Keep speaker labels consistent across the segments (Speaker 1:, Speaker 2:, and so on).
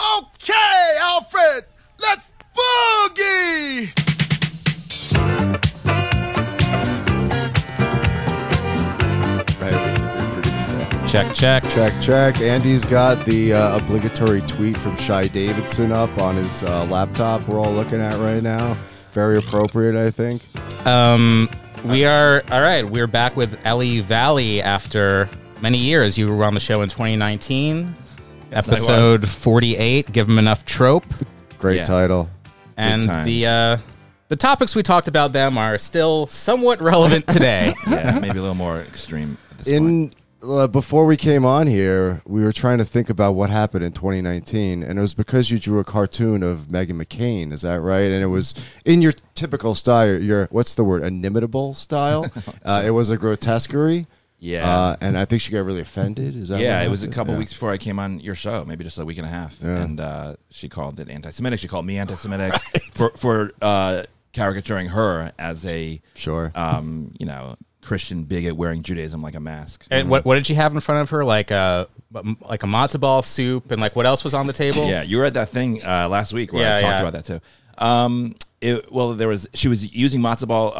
Speaker 1: Okay, Alfred, let's boogie!
Speaker 2: Check. Andy's got the obligatory tweet from Shai Davidson up on his laptop we're all looking at right now. Very appropriate, I think.
Speaker 3: We are, all right, we're back with Ellie Valley after many years. You were on the show in 2019, yes, episode 48, Give 'em Enough Trope.
Speaker 2: Great title.
Speaker 3: And the topics we talked about them are still somewhat relevant today.
Speaker 4: Yeah, maybe a little more extreme at this point.
Speaker 2: Before we came on here, we were trying to think about what happened in 2019, and it was because you drew a cartoon of Meghan McCain, is that right? And it was in your typical style, your, what's the word, inimitable style. It was a grotesquerie.
Speaker 4: Yeah.
Speaker 2: And I think she got really offended. Is that
Speaker 4: it was a couple weeks before I came on your show, maybe just a week and a half. Yeah. And she called it anti-Semitic. She called me anti-Semitic for caricaturing her as a, Christian bigot wearing Judaism like a mask.
Speaker 3: And what did she have in front of her? Like a matzo ball soup, and like what else was on the table?
Speaker 4: Yeah, you were at that thing last week where I talked about that too. She was using matzo ball,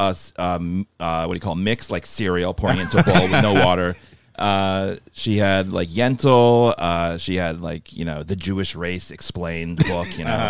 Speaker 4: mix, like cereal, pouring it into a bowl with no water. She had like Yentl. She had like the Jewish Race Explained book,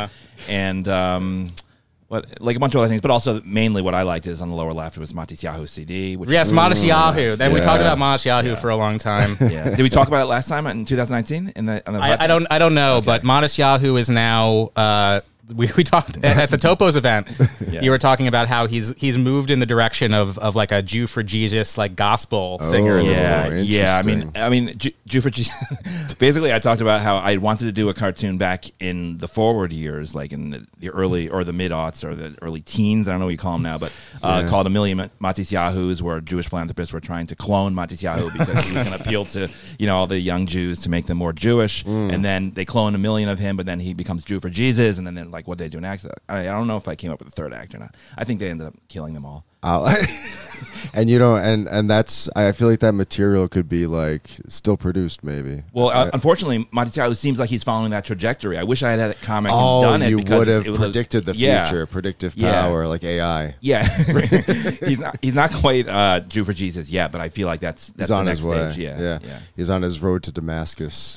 Speaker 4: and. Like a bunch of other things, but also mainly what I liked is on the lower left was Matisyahu CD.
Speaker 3: Yes, Matisyahu. Then we talked about Matisyahu for a long time.
Speaker 4: Yeah. Did we talk about it last time in 2019?
Speaker 3: I don't know, okay. But Matisyahu is now. We talked at the Topos event. Yeah. You were talking about how he's moved in the direction of like a Jew for Jesus like gospel singer.
Speaker 4: Yeah. I mean, Jew for Jesus. Basically, I talked about how I wanted to do a cartoon back in the forward years, like in the early or the mid-aughts or the early teens. I don't know what you call them now, but called A Million Matisyahus, where Jewish philanthropists were trying to clone Matisyahu because he was going to appeal to all the young Jews to make them more Jewish. And then they clone 1 million of him, but then he becomes Jew for Jesus, and then like what they do next. I don't know if I came up with a third act or not. I think they ended up killing them all.
Speaker 2: And and that's, I feel like that material could be like still produced maybe.
Speaker 4: Well, unfortunately, Matisyahu seems like he's following that trajectory. I wish I had a comic and done it.
Speaker 2: You would have predicted the future, predictive power, like AI.
Speaker 4: Yeah, he's not quite Jew for Jesus yet, but I feel like that's
Speaker 2: he's on
Speaker 4: the next
Speaker 2: his way.
Speaker 4: Stage. Yeah,
Speaker 2: he's on his road to Damascus.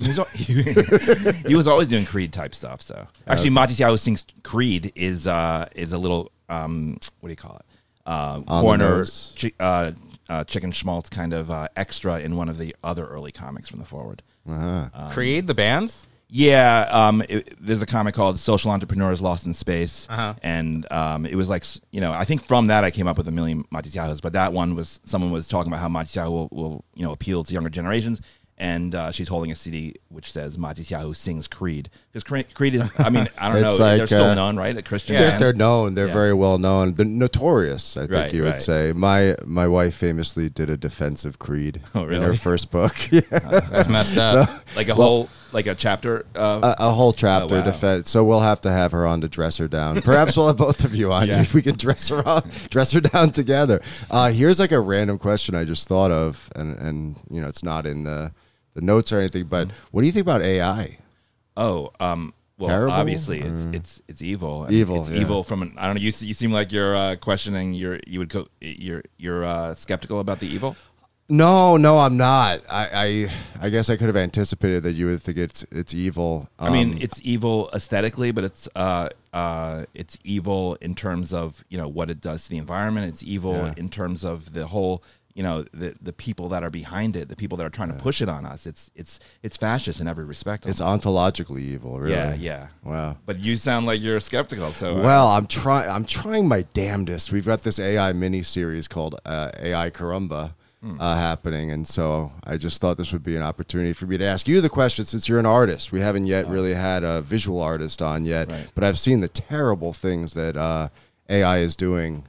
Speaker 4: He was always doing Creed type stuff. So actually, Matisyahu sings Creed is a little what do you call it? Corner chicken schmaltz kind of extra in one of the other early comics from the forward.
Speaker 3: Creed, the band?
Speaker 4: Yeah, there's a comic called Social Entrepreneurs Lost in Space, and it was like, I think from that I came up with 1 million Matisyahus, but that one was, someone was talking about how Matisyahu will appeal to younger generations, and she's holding a CD which says Matisyahu sings Creed. Because Creed is, I don't know,
Speaker 2: like,
Speaker 4: they're still known, right? A Christian band?
Speaker 2: They're known. They're very well known. They're notorious, I think you would say. My wife famously did a defense of Creed in her first book.
Speaker 3: That's messed up.
Speaker 4: Like a whole, like a chapter?
Speaker 2: A whole chapter defense. So we'll have to have her on to dress her down. Perhaps we'll have both of you on if we can dress her down together. Here's like a random question I just thought of, and it's not in the notes or anything, but what do you think about AI?
Speaker 4: Well, terrible? Obviously it's evil. It's evil from I don't know. You seem like you're questioning. You're skeptical about the evil.
Speaker 2: No, I'm not. I guess I could have anticipated that you would think it's evil.
Speaker 4: It's evil aesthetically, but it's evil in terms of what it does to the environment. It's evil in terms of the whole. The people that are behind it, the people that are trying to push it on us. It's fascist in every respect.
Speaker 2: It's ontologically evil, really.
Speaker 4: Yeah.
Speaker 2: Wow.
Speaker 4: But you sound like you're skeptical. So
Speaker 2: I'm trying my damnedest. We've got this AI mini series called AI Carumba happening, and so I just thought this would be an opportunity for me to ask you the question, since you're an artist. We haven't yet really had a visual artist on yet, but I've seen the terrible things that AI is doing.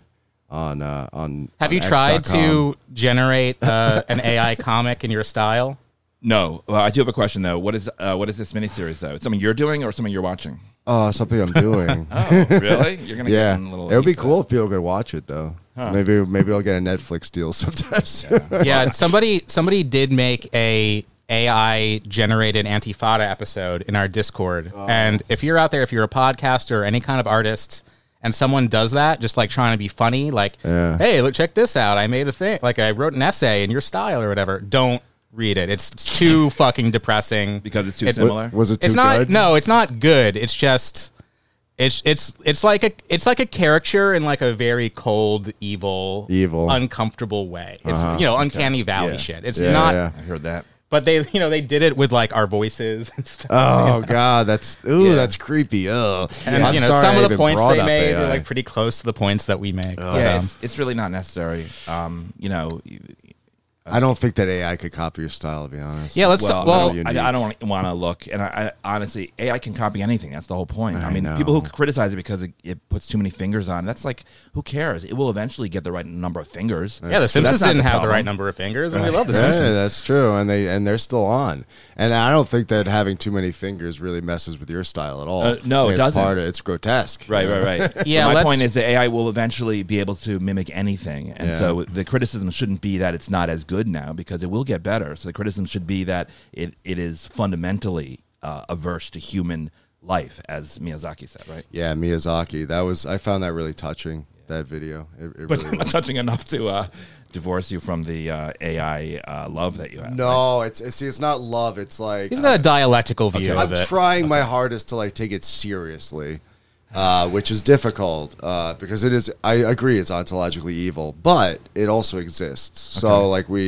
Speaker 2: Have
Speaker 3: you tried to generate an AI comic in your style?
Speaker 4: No. Well, I do have a question though. What is this miniseries though? It's something you're doing or something you're watching?
Speaker 2: Something I'm doing.
Speaker 4: Oh, really? You're gonna get a little.
Speaker 2: It would be cool if people could watch it though. Huh. Maybe I'll get a Netflix deal sometimes.
Speaker 3: Yeah. Somebody did make a AI generated Antifada episode in our Discord. And if you're out there, if you're a podcaster or any kind of artist, and someone does that, just like trying to be funny, like, hey, look, check this out. I made a thing. Like, I wrote an essay in your style or whatever. Don't read it. It's too fucking depressing.
Speaker 4: Because it's too similar?
Speaker 2: Was it too
Speaker 3: It's not.
Speaker 2: good?
Speaker 3: No, it's not good. It's just. It's like a caricature in like a very cold, evil, uncomfortable way. It's uncanny valley shit. It's not.
Speaker 2: Yeah.
Speaker 4: I heard that.
Speaker 3: But they did it with like our voices and stuff.
Speaker 2: Oh God, that's creepy. Oh,
Speaker 3: And
Speaker 2: I'm sorry
Speaker 3: some
Speaker 2: I
Speaker 3: of the
Speaker 2: even
Speaker 3: points
Speaker 2: brought
Speaker 3: they
Speaker 2: up
Speaker 3: made
Speaker 2: AI.
Speaker 3: are like pretty close to the points that we make.
Speaker 4: Yeah, it's really not necessary.
Speaker 2: I don't think that AI could copy your style, to be honest.
Speaker 3: Yeah, let's.
Speaker 4: Well,
Speaker 2: unique.
Speaker 4: I don't want to look, and I honestly, AI can copy anything. That's the whole point. I mean,
Speaker 2: know.
Speaker 4: people who criticize it because it puts too many fingers on, that's like, who cares? It will eventually get the right number of fingers.
Speaker 3: Yeah, the
Speaker 4: So
Speaker 3: Simpsons
Speaker 4: that's not
Speaker 3: didn't have the
Speaker 4: problem.
Speaker 3: right number of fingers, and we love the
Speaker 2: Yeah,
Speaker 3: Simpsons.
Speaker 2: that's true, and they're still on. And I don't think that having too many fingers really messes with your style at all.
Speaker 4: No,
Speaker 2: I
Speaker 4: it
Speaker 2: think
Speaker 4: doesn't.
Speaker 2: It's grotesque.
Speaker 4: Right.
Speaker 3: Yeah,
Speaker 4: But my
Speaker 3: let's-
Speaker 4: point is that AI will eventually be able to mimic anything, and so the criticism shouldn't be that it's not as good now, because it will get better. So the criticism should be that it is fundamentally averse to human life, as Miyazaki said, right?
Speaker 2: Yeah, Miyazaki. I found that really touching. That video, it
Speaker 4: But
Speaker 2: really
Speaker 4: not
Speaker 2: was.
Speaker 4: touching enough to divorce you from the AI love that you have.
Speaker 2: No, it's not love. It's like
Speaker 3: He's got a dialectical view
Speaker 2: I'm
Speaker 3: of it.
Speaker 2: trying my hardest to like take it seriously, which is difficult because it is. I agree, it's ontologically evil, but it also exists. So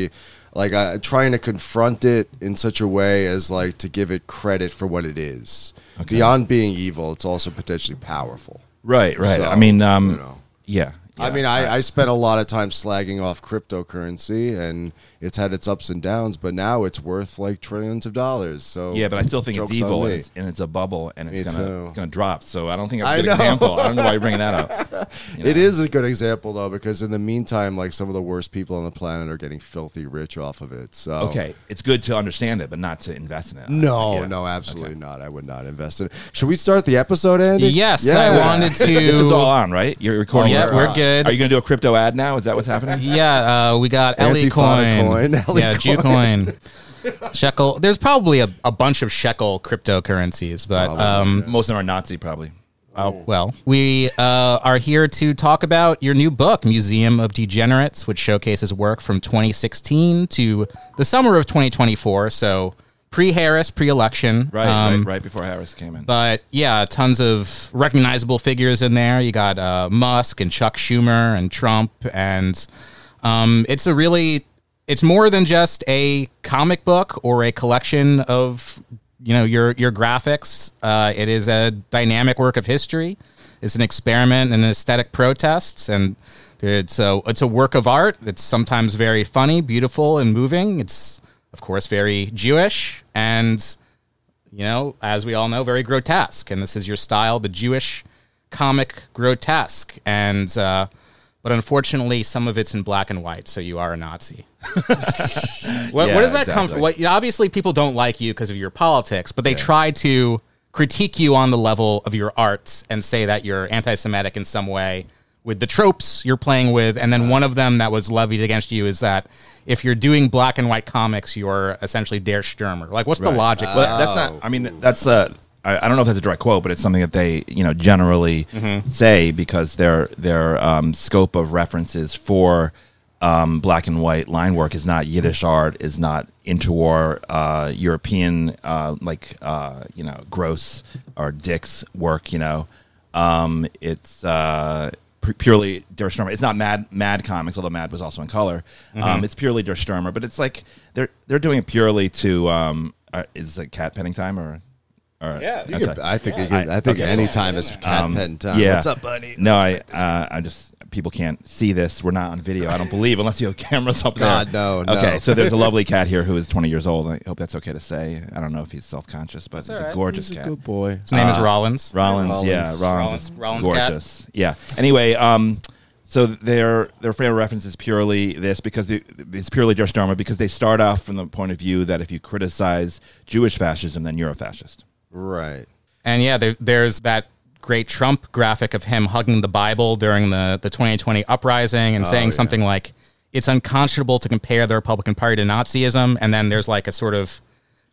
Speaker 2: trying to confront it in such a way as like to give it credit for what it is. Beyond being evil, it's also potentially powerful.
Speaker 4: Right.
Speaker 2: So,
Speaker 4: I mean,
Speaker 2: yeah. I mean, I spent a lot of time slagging off cryptocurrency, and it's had its ups and downs, but now it's worth like trillions of dollars. So
Speaker 4: yeah, but I still think it's
Speaker 2: joke's on
Speaker 4: evil,
Speaker 2: me.
Speaker 4: and it's a bubble, and
Speaker 2: Me
Speaker 4: it's
Speaker 2: too.
Speaker 4: gonna drop. So I don't think that's a
Speaker 2: I
Speaker 4: good
Speaker 2: know.
Speaker 4: example. I don't know why you're bringing that up.
Speaker 2: It is a good example though, because in the meantime, like some of the worst people on the planet are getting filthy rich off of it. So
Speaker 4: Okay, it's good to understand it, but not to invest in it.
Speaker 2: No,
Speaker 4: Yeah.
Speaker 2: no, absolutely not. I would not invest in it. Should we start the episode, Andy?
Speaker 3: Yes, I wanted to.
Speaker 4: This is all on, right? You're recording.
Speaker 3: Yeah,
Speaker 4: this?
Speaker 3: we're good.
Speaker 4: Are you gonna do a crypto ad now? Is that what's happening?
Speaker 3: Yeah, we got Ellie
Speaker 2: Antifada
Speaker 3: coin.
Speaker 2: coin,
Speaker 3: Yeah, Jew coin. Shekel. There's probably a bunch of shekel cryptocurrencies, but
Speaker 4: Most of them are Nazi, probably.
Speaker 3: well, we are here to talk about your new book, Museum of Degenerates, which showcases work from 2016 to the summer of 2024. So pre-Harris, pre-election.
Speaker 4: Right before Harris came in.
Speaker 3: But yeah, tons of recognizable figures in there. You got Musk and Chuck Schumer and Trump, and it's more than just a comic book or a collection of your graphics. It is a dynamic work of history. It's an experiment in aesthetic protests, and it's a work of art. It's sometimes very funny, beautiful, and moving. It's of course very Jewish, and as we all know, very grotesque. And this is your style, the Jewish comic grotesque. And but unfortunately, some of it's in black and white, so you are a Nazi. What does that come from? Obviously, people don't like you because of your politics, but they try to critique you on the level of your art and say that you're anti-Semitic in some way with the tropes you're playing with. And then one of them that was levied against you is that if you're doing black and white comics, you're essentially Der Stürmer. Like, what's the logic?
Speaker 4: Well, that's not. I mean, that's I don't know if that's a direct quote, but it's something that they generally say because their scope of references for black and white line work is not Yiddish art, is not interwar European Gross or Dick's work. It's purely Der Stürmer. It's not Mad Comics, although Mad was also in color. It's purely Der Stürmer, but it's like they're doing it purely to. Is it cat petting time or?
Speaker 3: Yeah.
Speaker 2: I think any time is cat petting time.
Speaker 4: Yeah.
Speaker 2: What's up, buddy?
Speaker 4: No, I just people can't see this. We're not on video, I don't believe, unless you have cameras up there.
Speaker 2: God, no.
Speaker 4: Okay, so there's a lovely cat here who is 20 years old. I hope that's okay to say. I don't know if he's self-conscious, but he's a gorgeous
Speaker 2: He's a
Speaker 4: cat.
Speaker 2: good boy.
Speaker 3: His name is Rollins.
Speaker 4: Rollins, yeah,
Speaker 3: Rollins
Speaker 4: Rollins is
Speaker 3: cat.
Speaker 4: gorgeous. Yeah. Anyway, so their frame of reference is purely this because it's purely Der Stürmer because they start off from the point of view that if you criticize Jewish fascism, then you're a fascist.
Speaker 2: Right.
Speaker 3: And yeah, there's that great Trump graphic of him hugging the Bible during the 2020 uprising and saying something like, it's unconscionable to compare the Republican Party to Nazism. And then there's like a sort of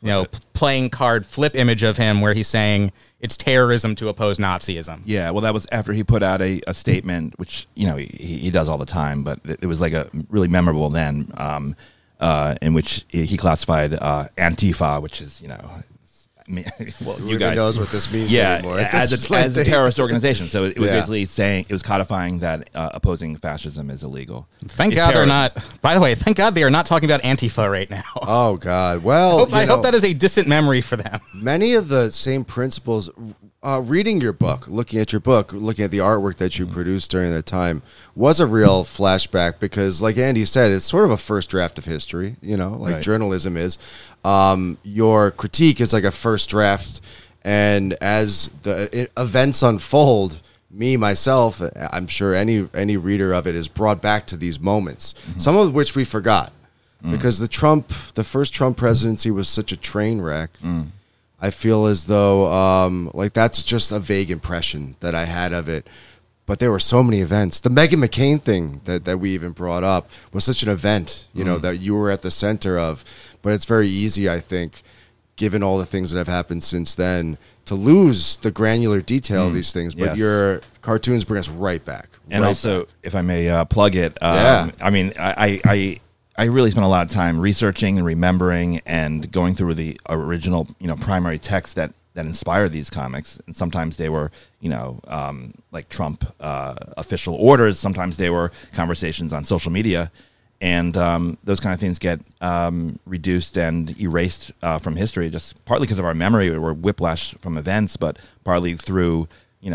Speaker 3: playing card flip image of him where he's saying it's terrorism to oppose Nazism.
Speaker 4: Yeah, well, that was after he put out a statement, which he does all the time, but it was like a really memorable then, in which he classified Antifa, which is well,
Speaker 2: you guys knows what this means anymore.
Speaker 4: as a terrorist organization. So it was basically saying, it was codifying that opposing fascism is illegal.
Speaker 3: Thank God they're not. By the way, thank God they are not talking about Antifa right now.
Speaker 2: Oh God. Well,
Speaker 3: I hope that is a distant memory for them.
Speaker 2: Many of the same principles. Reading your book, looking at your book, looking at the artwork that you produced during that time was a real flashback because, like Andy said, it's sort of a first draft of history, like journalism is. Your critique is like a first draft, and as the events unfold, myself, I'm sure any reader of it is brought back to these moments, some of which we forgot because the first Trump presidency was such a train wreck. I feel as though that's just a vague impression that I had of it. But there were so many events. The Meghan McCain thing that we even brought up was such an event, that you were at the center of. But it's very easy, I think, given all the things that have happened since then, to lose the granular detail of these things. But your cartoons bring us right back.
Speaker 4: And also, if I may plug it, I mean, I really spent a lot of time researching and remembering and going through the original, primary text that inspired these comics. And sometimes they were, like Trump official orders. Sometimes they were conversations on social media. And those kind of things get reduced and erased from history, just partly because of our memory or whiplash from events, but partly through,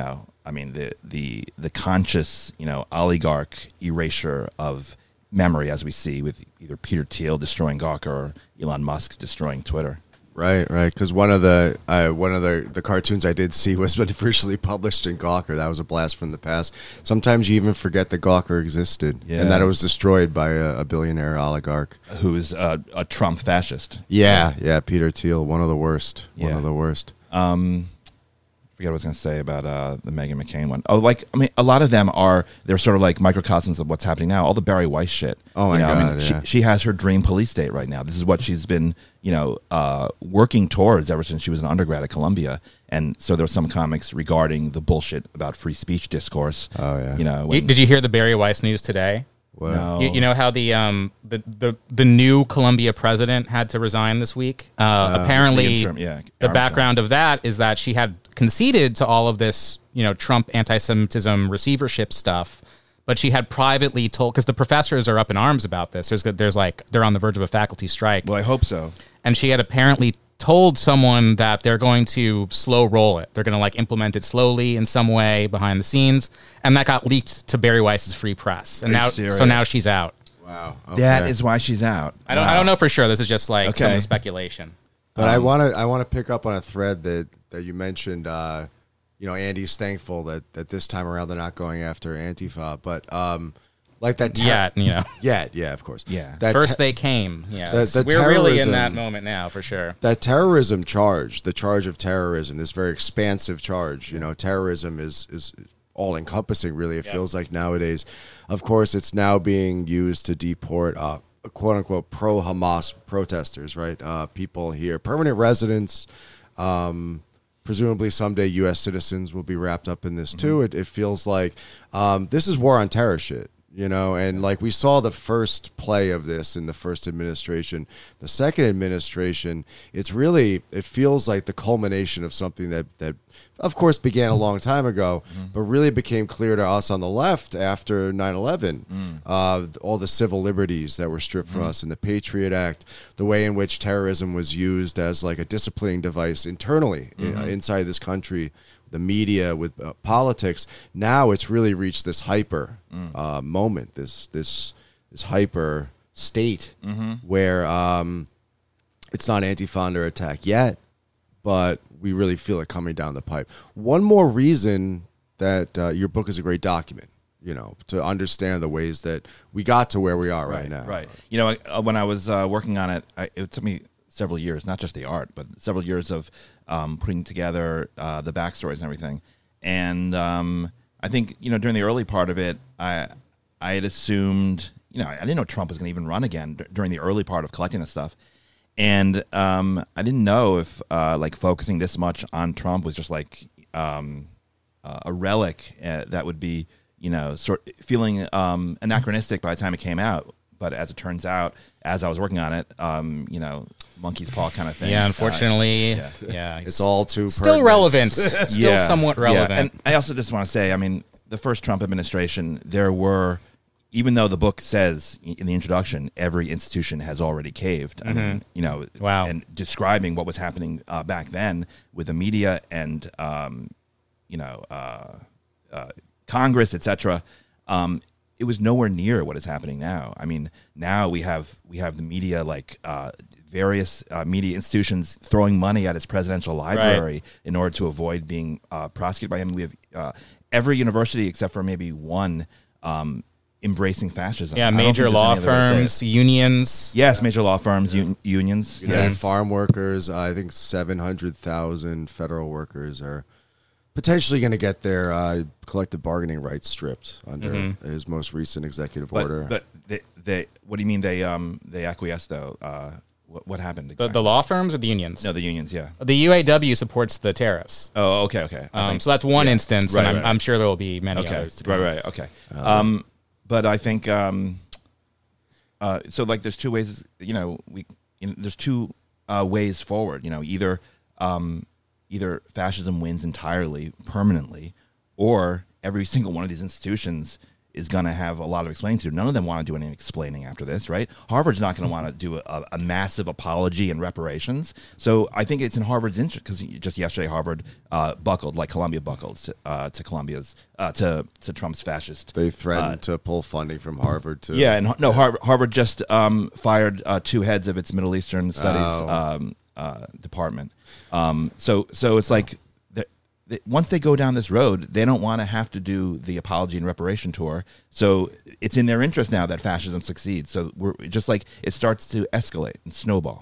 Speaker 4: the conscious, oligarch erasure of memory, as we see with either Peter Thiel destroying Gawker or Elon Musk destroying Twitter.
Speaker 2: Right. Because one of the cartoons I did see was when originally published in Gawker. That was a blast from the past. Sometimes you even forget that Gawker existed and that it was destroyed by a billionaire oligarch
Speaker 4: who is a Trump fascist.
Speaker 2: Yeah. Peter Thiel, one of the worst. One of the worst.
Speaker 4: Forget what I was going to say about the Meghan McCain one. Oh, a lot of them they're sort of like microcosms of what's happening now. All the Barry Weiss shit.
Speaker 2: Oh my God!
Speaker 4: She has her dream police state right now. This is what she's been, working towards ever since she was an undergrad at Columbia. And so there were some comics regarding the bullshit about free speech discourse.
Speaker 2: Oh yeah.
Speaker 3: Did you hear the Barry Weiss news today?
Speaker 2: Well,
Speaker 3: no. You know how the new Columbia president had to resign this week? Apparently, the background of that is that she had conceded to all of this, Trump anti-Semitism receivership stuff, but she had privately told, because the professors are up in arms about this. There's like they're on the verge of a faculty strike.
Speaker 4: Well, I hope so.
Speaker 3: And she had apparently told someone that they're going to slow roll it. They're going to implement it slowly in some way behind the scenes, and that got leaked to Barry Weiss's Free Press. And now she's out.
Speaker 2: Wow, okay.
Speaker 4: That is why she's out.
Speaker 3: I don't know for sure. This is just some of the speculation.
Speaker 2: But I want to pick up on a thread that you mentioned. Andy's thankful that this time around they're not going after Antifa, but like that. Yeah, of course.
Speaker 4: Yeah.
Speaker 3: First they came. Yeah.
Speaker 2: We're
Speaker 3: really in that moment now, for sure.
Speaker 2: That terrorism charge, the charge of terrorism, this very expansive charge. Terrorism is all encompassing. Really, it feels like nowadays. Of course, it's now being used to deport quote unquote pro Hamas protesters. Right, people here, permanent residents. Presumably someday U.S. citizens will be wrapped up in this too. It feels like this is war on terror shit. And like we saw the first play of this in the first administration, the second administration, it feels like the culmination of something that of course began a long time ago, but really became clear to us on the left after 9/11, all the civil liberties that were stripped from us in the Patriot Act, the way in which terrorism was used as like a disciplining device internally inside this country, the media, with politics. Now it's really reached this hyper moment, this hyper state where it's not Antifa under attack yet, but we really feel it coming down the pipe. One more reason that your book is a great document, to understand the ways that we got to where we are right now.
Speaker 4: Right. When I was working on it, it took me several years, not just the art, but several years of putting together the backstories and everything. And I think, during the early part of it, I had assumed, I didn't know Trump was going to even run again during the early part of collecting this stuff. And I didn't know if like focusing this much on Trump was just like a relic that would be, feeling anachronistic by the time it came out. But as it turns out, as I was working on it, monkey's paw kind of thing.
Speaker 3: Yeah, unfortunately,
Speaker 2: It's all too
Speaker 3: still
Speaker 2: pertinent.
Speaker 3: relevant, still somewhat relevant.
Speaker 4: Yeah. And I also just want to say, I mean, the first Trump administration, there were, even though the book says in the introduction, every institution has already caved. I mean,
Speaker 3: Wow.
Speaker 4: and describing what was happening back then with the media and, Congress, etc. It was nowhere near what is happening now. I mean, now we have the media, like various media institutions throwing money at his presidential library in order to avoid being prosecuted by him. We have every university except for maybe one embracing fascism.
Speaker 3: Yeah,
Speaker 4: I don't
Speaker 3: major
Speaker 4: think
Speaker 3: law
Speaker 4: there's any other way to
Speaker 3: firms,
Speaker 4: say it.
Speaker 3: unions.
Speaker 4: Yes, major law firms, unions.
Speaker 2: United Farm Workers, I think 700,000 federal workers are potentially going to get their collective bargaining rights stripped under his most recent executive order.
Speaker 4: But they what do you mean they acquiesced though? What happened exactly?
Speaker 3: The law firms or the unions?
Speaker 4: No, the unions, yeah.
Speaker 3: The UAW supports the tariffs.
Speaker 4: Oh, okay.
Speaker 3: So that's one instance,
Speaker 4: Right,
Speaker 3: and
Speaker 4: right.
Speaker 3: I'm sure there will be many
Speaker 4: Okay,
Speaker 3: others. To come.
Speaker 4: right, okay. But I think so. Like, there's two ways. There's two ways forward. Either fascism wins entirely, permanently, or every single one of these institutions is going to have a lot of explaining to do. None of them want to do any explaining after this, right? Harvard's not going to want to do a massive apology and reparations. So I think it's in Harvard's interest, because just yesterday Harvard buckled, like Columbia buckled to Columbia's to Trump's fascist.
Speaker 2: They threatened to pull funding from Harvard to
Speaker 4: Harvard just fired two heads of its Middle Eastern studies department. So it's like once they go down this road, they don't want to have to do the apology and reparation tour. So it's in their interest now that fascism succeeds. So we're just like, it starts to escalate and snowball.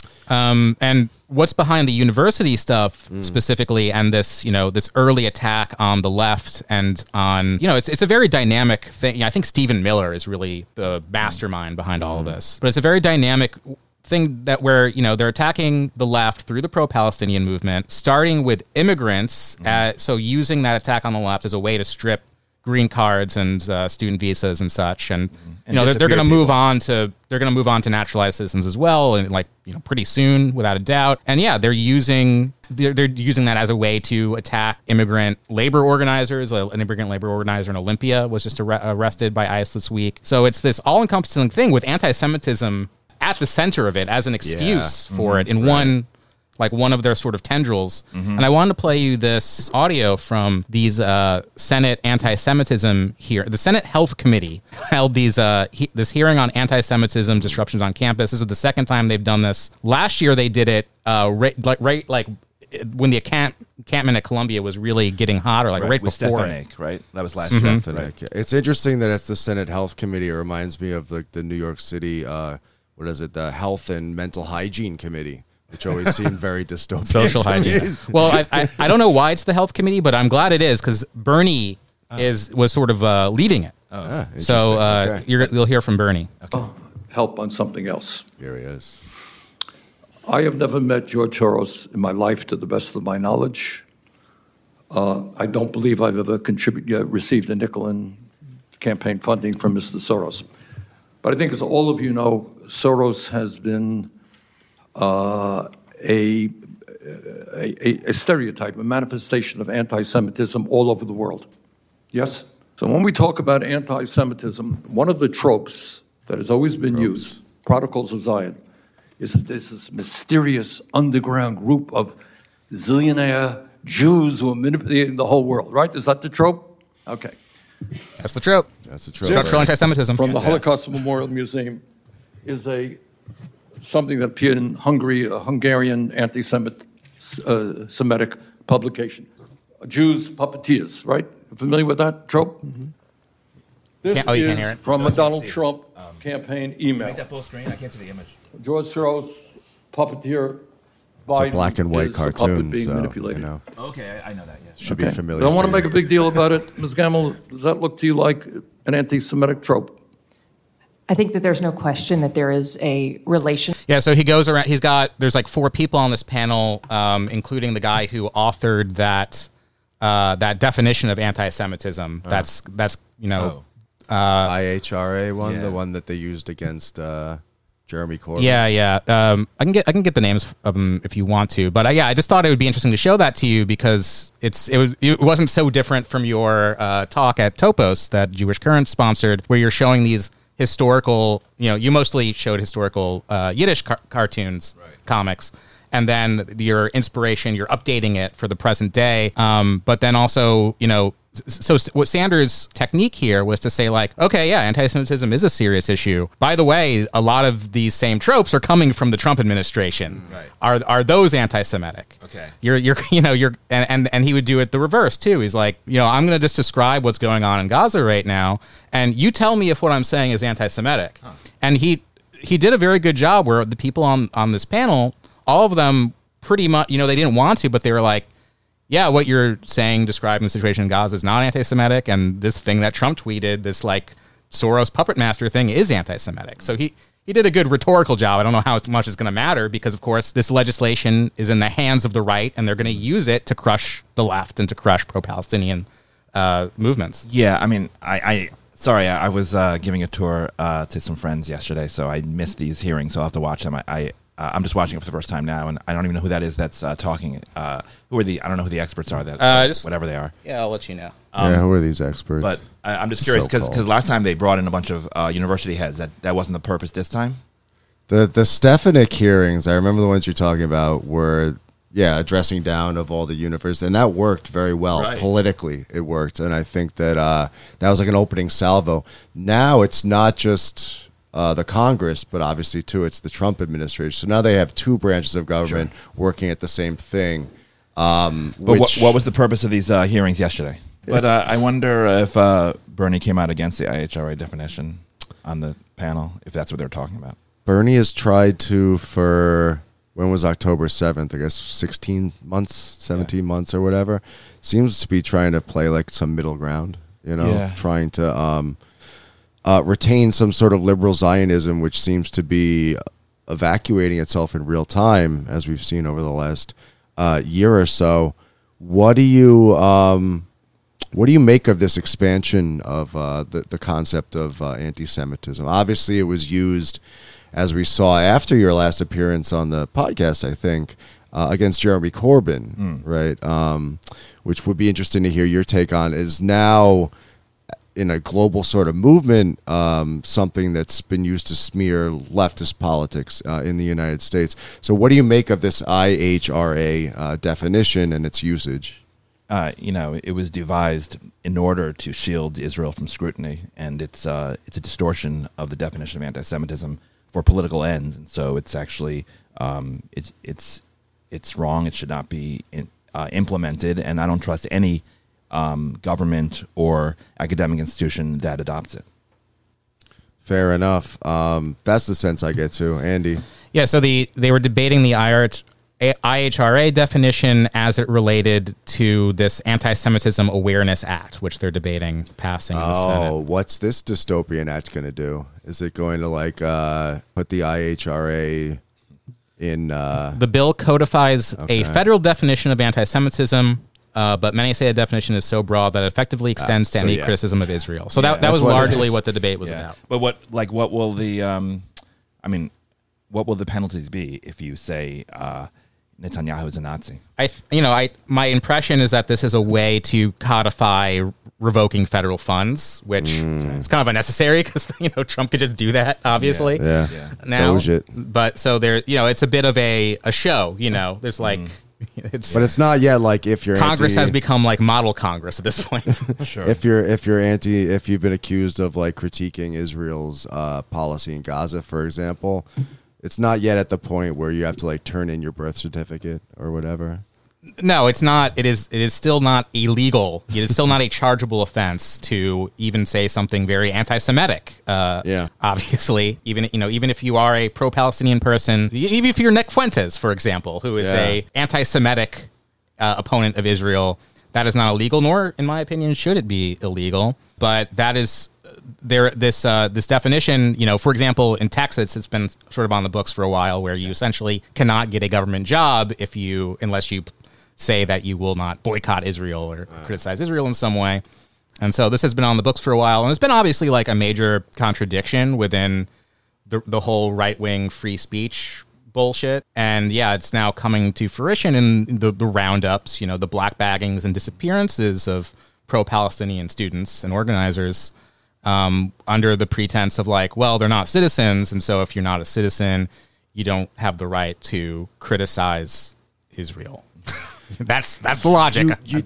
Speaker 3: And what's behind the university stuff specifically, and this, this early attack on the left and on, it's a very dynamic thing. I think Stephen Miller is really the mastermind behind all of this, but it's a very dynamic thing that where they're attacking the left through the pro-Palestinian movement, starting with immigrants. So using that attack on the left as a way to strip green cards and student visas and such, and they're going to move on to naturalized citizens as well, and pretty soon, without a doubt. And they're using that as a way to attack immigrant labor organizers. An immigrant labor organizer in Olympia was just arrested by ICE this week. So it's this all-encompassing thing with anti-Semitism at the center of it as an excuse for it in one of their sort of tendrils. And I wanted to play you this audio from these Senate anti-Semitism here. The Senate Health Committee held this hearing on anti-Semitism disruptions on campus. This is the second time they've done this. Last year they did it right when the encampment at Columbia was really getting hot, or right
Speaker 4: with
Speaker 3: before
Speaker 4: Stefanik, right? That was last
Speaker 2: Stefanik. It's interesting that it's the Senate Health Committee. It reminds me of the New York City, the Health and Mental Hygiene Committee, which always seemed very dystopian.
Speaker 3: Social hygiene. Well, I don't know why it's the Health Committee, but I'm glad it is, because Bernie was sort of leading it. So you'll hear from Bernie.
Speaker 5: Okay. Help on something else.
Speaker 2: Here he is.
Speaker 5: I have never met George Soros in my life, to the best of my knowledge. I don't believe I've ever received a nickel in campaign funding from Mr. Soros. But I think, as all of you know, Soros has been a stereotype, a manifestation of anti-Semitism all over the world. Yes? So when we talk about anti-Semitism, one of the tropes that has always been used, Prodigals of Zion, is that there's this mysterious underground group of zillionaire Jews who are manipulating the whole world, right? Is that the trope? Okay.
Speaker 3: That's the trope. Structural anti-Semitism.
Speaker 5: From the Holocaust Memorial Museum is something that appeared in Hungary, a Hungarian anti-Semitic publication. Jews puppeteers, right? Familiar with that trope? This
Speaker 3: you can't hear
Speaker 5: is
Speaker 3: it?
Speaker 5: from a Donald Trump campaign email.
Speaker 4: Make that full screen. I can't see the image.
Speaker 5: George Soros, puppeteer.
Speaker 2: It's a black and white
Speaker 5: is the puppet
Speaker 2: cartoon,
Speaker 5: being
Speaker 2: so
Speaker 5: manipulated.
Speaker 4: Okay, I know that. Yes.
Speaker 2: Should be familiar.
Speaker 5: I don't want to
Speaker 2: to you.
Speaker 5: make a big deal about it. Ms. Gamble, does that look to you like an anti-Semitic trope?
Speaker 6: I think that there's no question that there is a relation.
Speaker 3: Yeah, so he goes around. There's like 4 people on this panel, including the guy who authored that definition of anti-Semitism. That's
Speaker 2: IHRA one,
Speaker 4: Yeah.
Speaker 2: the one that they used against Jeremy Corbyn.
Speaker 3: Yeah. I can get the names of them if you want to, but I just thought it would be interesting to show that to you because it wasn't so different from your talk at Topos that Jewish Current sponsored, where you're showing these historical. You mostly showed historical Yiddish cartoons, comics. And then your inspiration, you're updating it for the present day. But then also, so what Sanders' technique here was to say like, okay, yeah, anti-Semitism is a serious issue. By the way, a lot of these same tropes are coming from the Trump administration.
Speaker 4: Right.
Speaker 3: Are those anti-Semitic?
Speaker 4: Okay.
Speaker 3: And he would do it the reverse too. He's like, I'm going to just describe what's going on in Gaza right now, and you tell me if what I'm saying is anti-Semitic. Huh. And he did a very good job where the people on this panel, all of them pretty much, they didn't want to, but they were like, yeah, what you're saying, describing the situation in Gaza is not anti-Semitic, and this thing that Trump tweeted, this like Soros puppet master thing, is anti-Semitic. So he did a good rhetorical job. I don't know how much it's going to matter because, of course, this legislation is in the hands of the right, and they're going to use it to crush the left and to crush pro-Palestinian movements.
Speaker 4: Yeah, I mean, Sorry, I was giving a tour to some friends yesterday, so I missed these hearings, so I'll have to watch them. I'm just watching it for the first time now, and I don't even know who that is that's talking. I don't know who the experts are, whatever they are.
Speaker 3: Yeah, I'll let you know.
Speaker 2: Who are these experts?
Speaker 4: But I'm just curious, because
Speaker 2: So-called.
Speaker 4: last time they brought in a bunch of university heads. That wasn't the purpose this time?
Speaker 2: The Stefanik hearings, I remember the ones you're talking about were, addressing down of all the universe, and that worked very well.
Speaker 4: Right.
Speaker 2: Politically, it worked, and I think that that was like an opening salvo. Now it's not just the Congress, but obviously, too, it's the Trump administration. So now they have 2 branches of government working at the same thing.
Speaker 4: But what was the purpose of these hearings yesterday? But I wonder if Bernie came out against the IHRA definition on the panel, if that's what they're talking about.
Speaker 2: Bernie has tried to, for, when was October 7th? I guess 16 months, 17 months or whatever. Seems to be trying to play like some middle ground, trying to retain some sort of liberal Zionism, which seems to be evacuating itself in real time, as we've seen over the last year or so. What do you make of this expansion of the concept of anti-Semitism? Obviously, it was used, as we saw after your last appearance on the podcast, I think, against Jeremy Corbyn, right? Which would be interesting to hear your take on. Is now, in a global sort of movement, something that's been used to smear leftist politics in the United States. So what do you make of this IHRA definition and its usage?
Speaker 4: It was devised in order to shield Israel from scrutiny, and it's a distortion of the definition of anti-Semitism for political ends. And so it's actually it's wrong. It should not be implemented, and I don't trust any government or academic institution that adopts it.
Speaker 2: Fair enough. That's the sense I get to. Andy?
Speaker 3: Yeah, so they were debating the IHRA definition as it related to this Anti-Semitism Awareness Act, which they're debating passing in the Senate.
Speaker 2: What's this dystopian act going to do? Is it going to put the IHRA in...
Speaker 3: The bill codifies a federal definition of anti-Semitism, but many say the definition is so broad that it effectively extends to any criticism of Israel. So that was largely what the debate was about.
Speaker 4: But what will the what will the penalties be if you say Netanyahu is a Nazi?
Speaker 3: My impression is that this is a way to codify revoking federal funds, which is kind of unnecessary because Trump could just do that, obviously.
Speaker 2: Yeah.
Speaker 3: Now,
Speaker 2: Doge it.
Speaker 3: but so there, it's a bit of a show. There's like.
Speaker 2: But it's not yet like if you're
Speaker 3: Congress has become like model Congress at this point.
Speaker 4: Sure.
Speaker 2: If you've been accused of like critiquing Israel's policy in Gaza, for example, it's not yet at the point where you have to like turn in your birth certificate or whatever.
Speaker 3: No, it's not. It is still not illegal. It is still not a chargeable offense to even say something very anti-Semitic. Obviously, even if you are a pro-Palestinian person, even if you're Nick Fuentes, for example, who is a anti-Semitic opponent of Israel, that is not illegal. Nor, in my opinion, should it be illegal. But that is this definition, for example, in Texas, it's been sort of on the books for a while, where you essentially cannot get a government job unless you say that you will not boycott Israel or criticize Israel in some way. And so this has been on the books for a while, and it's been obviously like a major contradiction within the whole right-wing free speech bullshit. And yeah, it's now coming to fruition in the roundups, the black baggings and disappearances of pro-Palestinian students and organizers under the pretense of like, well, they're not citizens, and so if you're not a citizen, you don't have the right to criticize Israel. That's the logic.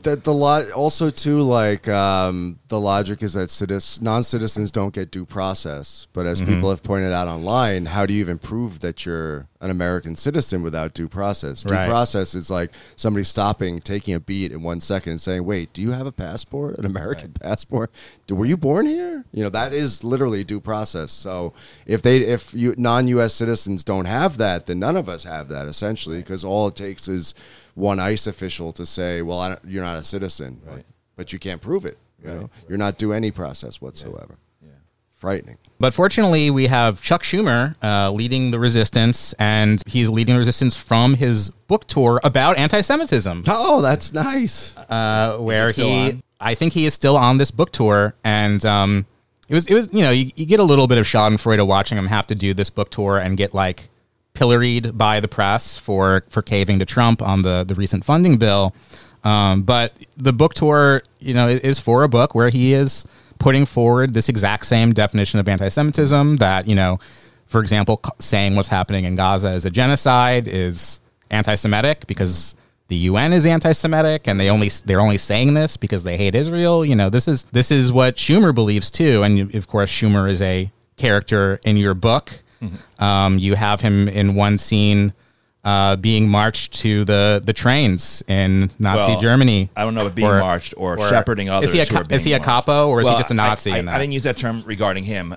Speaker 2: Also too, like the logic is that non-citizens don't get due process. But as people have pointed out online, how do you even prove that you're an American citizen without due process? Due process is like somebody stopping, taking a beat in 1 second and saying, wait, do you have a passport, an American passport? Were you born here? That is literally due process. So if non-U.S. citizens don't have that, then none of us have that, essentially, because all it takes is one ICE official to say, well, you're not a citizen, but you can't prove it. You're not due any process whatsoever. Yeah. Frightening.
Speaker 3: But fortunately, we have Chuck Schumer leading the resistance, and he's leading the resistance from his book tour about anti-Semitism.
Speaker 2: Oh, that's nice.
Speaker 3: Where I think he is still on this book tour, and it was you get a little bit of Schadenfreude watching him have to do this book tour and get like pilloried by the press for caving to Trump on the recent funding bill. But the book tour, is for a book where he is putting forward this exact same definition of anti-Semitism that, for example, saying what's happening in Gaza is a genocide is anti-Semitic because the UN is anti-Semitic and they're only saying this because they hate Israel. This is what Schumer believes too. And of course, Schumer is a character in your book. You have him in one scene being marched to the trains in Nazi Germany.
Speaker 4: I don't know if being marched or shepherding others.
Speaker 3: Is he a capo or is he just a Nazi?
Speaker 4: I didn't use that term regarding him.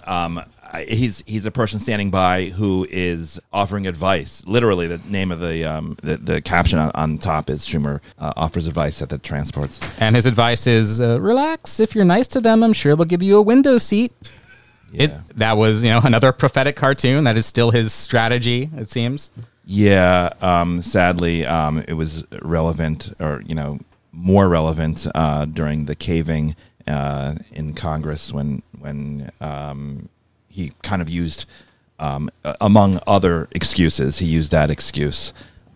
Speaker 4: He's a person standing by who is offering advice. Literally, the name of the caption on top is Schumer offers advice at the transports.
Speaker 3: And his advice is, relax. If you're nice to them, I'm sure they'll give you a window seat. Yeah. That was, another prophetic cartoon. That is still his strategy, it seems.
Speaker 4: Yeah. Sadly, it was relevant, or more relevant during the caving in Congress when he kind of used, among other excuses, he used that excuse.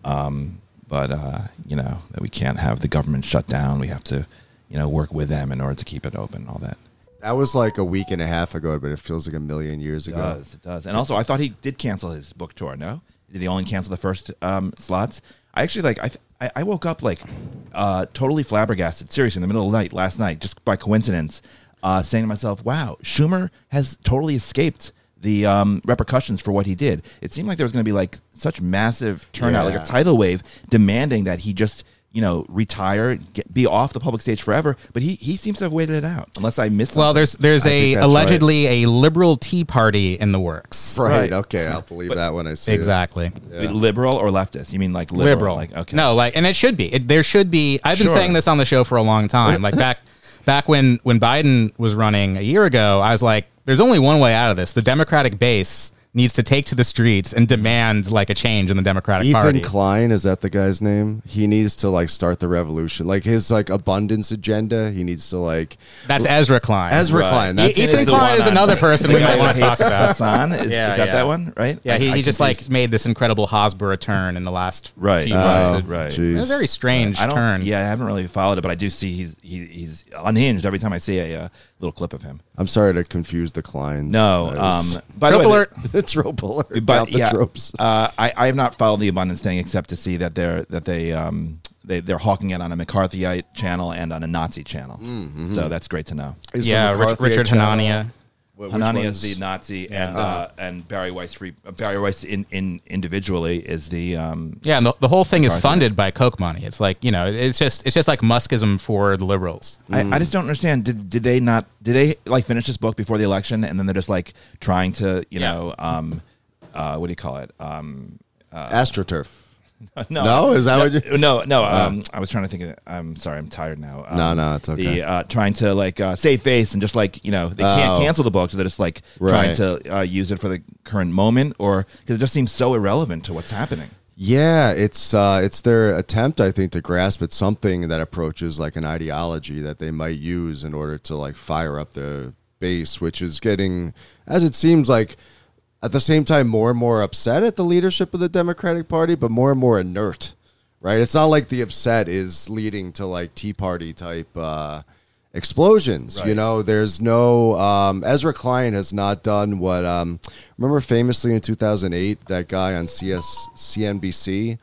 Speaker 4: But that we can't have the government shut down. We have to, work with them in order to keep it open and all that.
Speaker 2: That was like a week and a half ago, but it feels like a million years ago.
Speaker 4: It does. And also, I thought he did cancel his book tour, no? Did he only cancel the first slots? I actually, I woke up, totally flabbergasted, seriously, in the middle of the night, last night, just by coincidence, saying to myself, wow, Schumer has totally escaped the repercussions for what he did. It seemed like there was going to be, such massive turnout, like a tidal wave, demanding that he just retire, be off the public stage forever. But he seems to have waited it out, unless I missed something.
Speaker 3: Well, there's allegedly a liberal Tea Party in the works.
Speaker 2: Right. Okay, I'll believe that when I see
Speaker 3: exactly.
Speaker 2: it.
Speaker 4: Exactly. Yeah. Liberal or leftist? You mean liberal? Okay.
Speaker 3: No, and it should be. There should be. I've been saying this on the show for a long time. Back when Biden was running a year ago, I was like, there's only one way out of this. The Democratic base needs to take to the streets and demand a change in the Democratic Party.
Speaker 2: Ethan Klein, is that the guy's name? He needs to start the revolution. His abundance agenda, he needs to
Speaker 3: That's Ezra Klein.
Speaker 2: Ezra Klein. That's
Speaker 3: Ethan Klein is another person we might want to talk about.
Speaker 4: Hassan? Is that one, right?
Speaker 3: Yeah, he just made this incredible Hasbara turn in the last few months.
Speaker 4: Right.
Speaker 3: It's a very strange turn.
Speaker 4: Yeah, I haven't really followed it, but I do see he's unhinged every time I see a little clip of him.
Speaker 2: I'm sorry to confuse the Kleins.
Speaker 4: No. By
Speaker 3: Trope
Speaker 4: the way,
Speaker 3: alert.
Speaker 2: Trope alert.
Speaker 4: But
Speaker 2: the tropes.
Speaker 4: I have not followed the abundance thing except to see that they're hawking it on a McCarthyite channel and on a Nazi channel. Mm-hmm. So that's great to know.
Speaker 3: Richard Hanania.
Speaker 4: Hanania is the Nazi, and Barry Weiss individually is the
Speaker 3: and the whole thing is funded by Koch money. It's it's just like Muskism for the liberals.
Speaker 4: I just don't understand. Did they finish this book before the election, and then they're just trying to what do you call it?
Speaker 2: AstroTurf. No, is that what you?
Speaker 4: No. I was trying to think of it. I'm sorry, I'm tired now.
Speaker 2: No, it's okay.
Speaker 4: Trying to like save face and just like they can't cancel the book, so they're just like trying to use it for the current moment, or because it just seems so irrelevant to what's happening.
Speaker 2: Yeah, it's their attempt, I think, to grasp at something that approaches like an ideology that they might use in order to like fire up the base, which is getting, as it seems like, at the same time, more and more upset at the leadership of the Democratic Party, but more and more inert, right? It's not like the upset is leading to like Tea Party type explosions. Right. There's no Ezra Klein has not done what remember famously in 2008 that guy on CNBC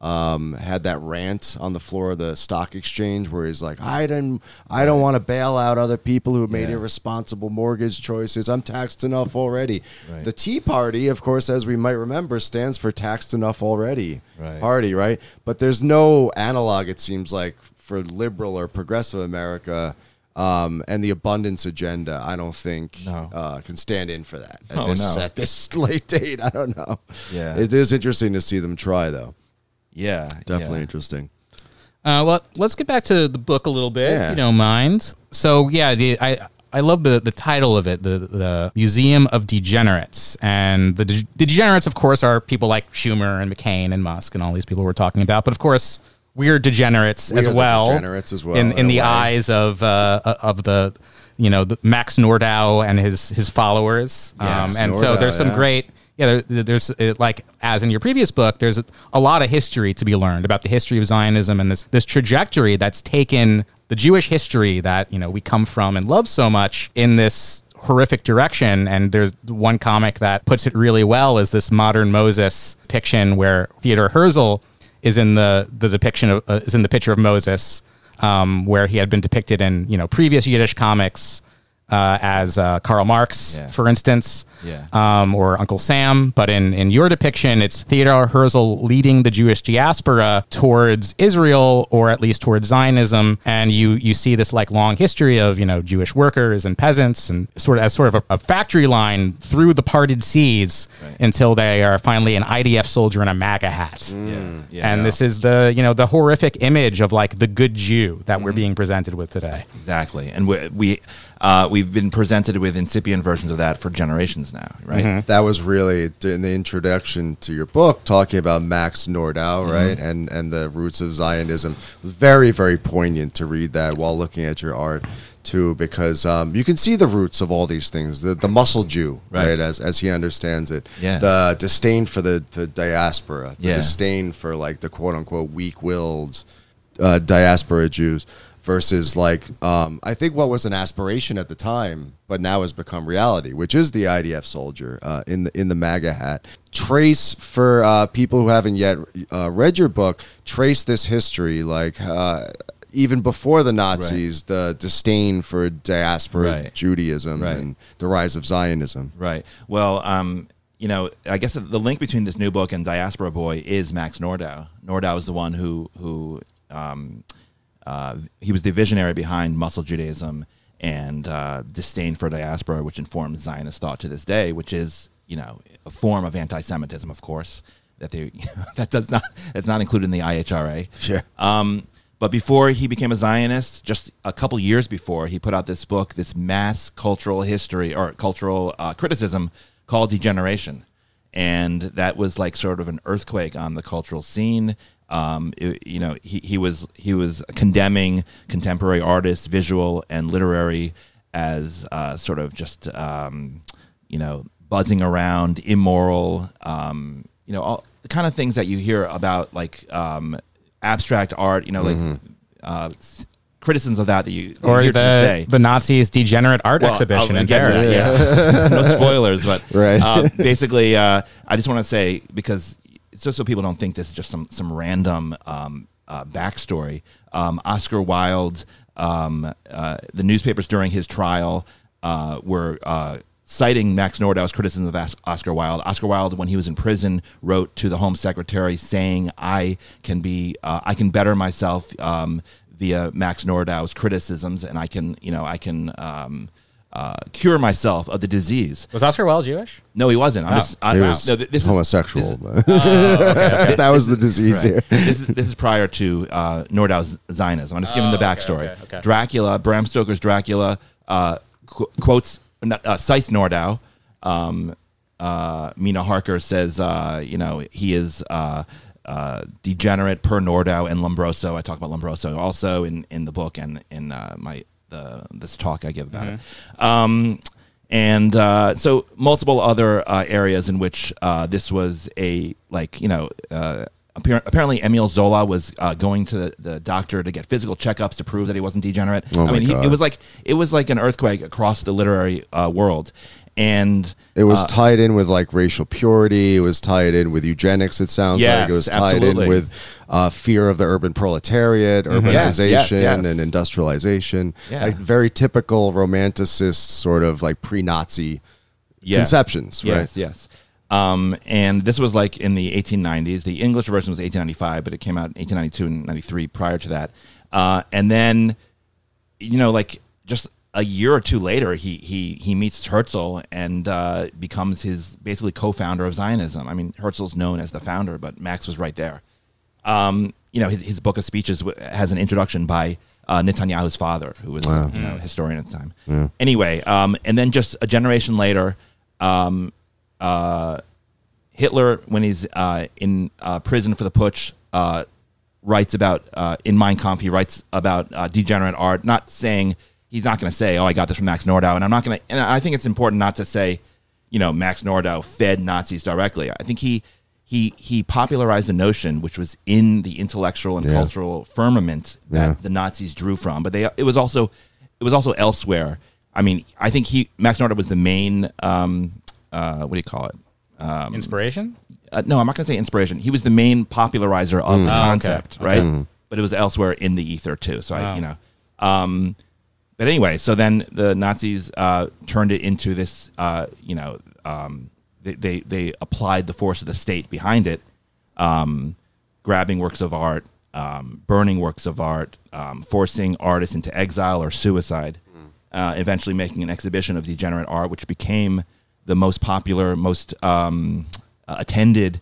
Speaker 2: had that rant on the floor of the stock exchange where he's like, I don't want to bail out other people who made irresponsible mortgage choices. I'm taxed enough already. Right. The Tea Party, of course, as we might remember, stands for taxed enough already party, right? But there's no analog, it seems like, for liberal or progressive America. And the abundance agenda, I don't think can stand in for that at this late date. I don't know. Yeah, it is interesting to see them try, though.
Speaker 4: Yeah,
Speaker 2: definitely interesting.
Speaker 3: Well, let's get back to the book a little bit, if you don't mind. So, I love the title of it, the Museum of Degenerates. And the degenerates, of course, are people like Schumer and McCain and Musk and all these people we're talking about. But, of course, we're degenerates as well. In the eyes of the Max Nordau and his followers. And Nordau, so there's some great. Yeah, there's like as in your previous book, there's a lot of history to be learned about the history of Zionism and this trajectory that's taken the Jewish history that we come from and love so much in this horrific direction. And there's one comic that puts it really well is this modern Moses depiction where Theodor Herzl is in the depiction of is in the picture of Moses, where he had been depicted in previous Yiddish comics as Karl Marx, for instance, or Uncle Sam. But in your depiction, it's Theodor Herzl leading the Jewish diaspora towards Israel, or at least towards Zionism. And you see this like long history of Jewish workers and peasants, and sort of a factory line through the parted seas until they are finally an IDF soldier in a MAGA hat. This is the horrific image of like the good Jew that we're being presented with today.
Speaker 4: Exactly, and we've been presented with incipient versions of that for generations now, right?
Speaker 2: Mm-hmm. That was really in the introduction to your book, talking about Max Nordau, right, and the roots of Zionism. It was very, very poignant to read that while looking at your art, too, because you can see the roots of all these things. The muscle Jew, right, as he understands it. Yeah. The disdain for the diaspora, the disdain for like the quote-unquote weak-willed diaspora Jews. Versus like I think what was an aspiration at the time, but now has become reality, which is the IDF soldier in the MAGA hat. Trace for people who haven't yet read your book. Trace this history, like even before the Nazis, the disdain for diaspora Judaism and the rise of Zionism.
Speaker 4: Right. Well, I guess the link between this new book and Diaspora Boy is Max Nordau. Nordau is the one who he was the visionary behind Muscle Judaism and disdain for diaspora, which informs Zionist thought to this day, which is a form of anti-Semitism, of course, that's not included in the IHRA.
Speaker 2: Sure.
Speaker 4: But before he became a Zionist, just a couple years before, he put out this book, this mass cultural history or cultural criticism called Degeneration, and that was like sort of an earthquake on the cultural scene. He was condemning contemporary artists, visual and literary, as sort of just buzzing around, immoral, all the kind of things that you hear about, like abstract art, criticisms of that you
Speaker 3: or
Speaker 4: hear to this day.
Speaker 3: The Nazis' degenerate art exhibition in Paris.
Speaker 4: No spoilers, but basically, I just want to say, because just so people don't think this is just some random backstory. Oscar Wilde, the newspapers during his trial were citing Max Nordau's criticism of Oscar Wilde. Oscar Wilde, when he was in prison, wrote to the Home Secretary saying, "I can better myself via Max Nordau's criticisms, and I can cure myself of the disease.
Speaker 3: Was Oscar Wilde Jewish?
Speaker 4: No, he wasn't.
Speaker 2: He was
Speaker 4: This
Speaker 2: homosexual.
Speaker 4: Is,
Speaker 2: but that was the disease here.
Speaker 4: This is prior to Nordau's Zionism. I'm just giving the backstory.
Speaker 3: Okay.
Speaker 4: Dracula, Bram Stoker's Dracula, quotes cites Nordau. Mina Harker says, he is degenerate per Nordau and Lombroso. I talk about Lombroso also in the book and in this talk I give about it. So multiple other areas in which this was apparently Emile Zola was going to the doctor to get physical checkups to prove that he wasn't degenerate. It was like an earthquake across the literary world. And
Speaker 2: it was tied in with like racial purity. It was tied in with eugenics. It sounds like it was tied in with fear of the urban proletariat, urbanization, and industrialization.
Speaker 4: Yeah.
Speaker 2: Like very typical romanticist sort of like pre-Nazi conceptions, right?
Speaker 4: Yes. And this was like in the 1890s. The English version was 1895, but it came out in 1892 and 93 prior to that. And then, just a year or two later, he meets Herzl and becomes his basically co-founder of Zionism. I mean, Herzl's known as the founder, but Max was right there. His book of speeches has an introduction by Netanyahu's father, who was a historian at the time. Yeah. Anyway, and then just a generation later, Hitler, when he's in prison for the putsch, writes about in Mein Kampf. He writes about degenerate art, not saying. He's not going to say, "Oh, I got this from Max Nordau," and I'm not going to. And I think it's important not to say, Max Nordau fed Nazis directly. I think he popularized a notion which was in the intellectual and cultural firmament that the Nazis drew from, but it was also elsewhere. I mean, I think Max Nordau was the main. What do you call it?
Speaker 3: Inspiration?
Speaker 4: No, I'm not going to say inspiration. He was the main popularizer of the concept, right? But it was elsewhere in the ether too. So But anyway, so then the Nazis turned it into this, they applied the force of the state behind it, grabbing works of art, burning works of art, forcing artists into exile or suicide, eventually making an exhibition of degenerate art, which became the most popular, most attended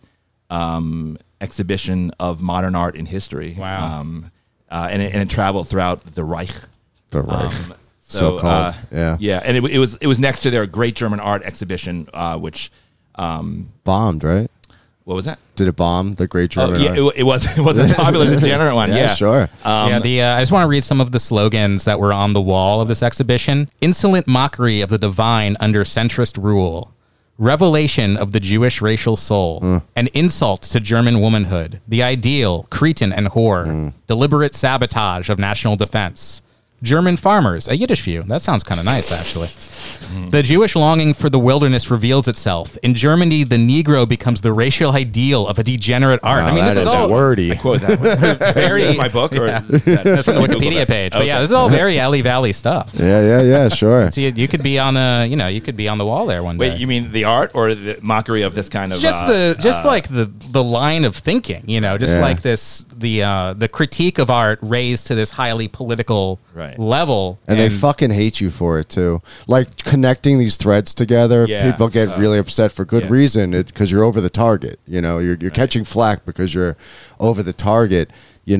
Speaker 4: exhibition of modern art in history.
Speaker 3: Wow.
Speaker 4: And it traveled throughout the Reich.
Speaker 2: The Reich. So-called,
Speaker 4: yeah, and it was next to their Great German Art Exhibition, which
Speaker 2: bombed, right?
Speaker 4: What was that?
Speaker 2: Did it bomb the Great German Art?
Speaker 4: It was as popular as the degenerate one. Yeah,
Speaker 2: sure.
Speaker 3: I just want to read some of the slogans that were on the wall of this exhibition. Insolent mockery of the divine under centrist rule. Revelation of the Jewish racial soul. An insult to German womanhood. The ideal, cretin and whore. Deliberate sabotage of national defense. German farmers, a Yiddish view. That sounds kind of nice, actually. The Jewish longing for the wilderness reveals itself. In Germany, the Negro becomes the racial ideal of a degenerate art.
Speaker 2: Wow,
Speaker 3: I mean, this is all
Speaker 2: wordy.
Speaker 4: I quote that one.
Speaker 3: very.
Speaker 4: Is my book, or
Speaker 3: That's from the Wikipedia page. But this is all very Alley Valley stuff.
Speaker 2: Yeah, sure.
Speaker 3: So you could be on you could be on the wall there one day.
Speaker 4: Wait, you mean the art or the mockery of this kind of
Speaker 3: just like the line of thinking, like this the critique of art raised to this highly political level,
Speaker 2: and they fucking hate you for it too. Like connecting these threads together, people get really upset for good reason because you're over the target. You're catching flack because you're over the target.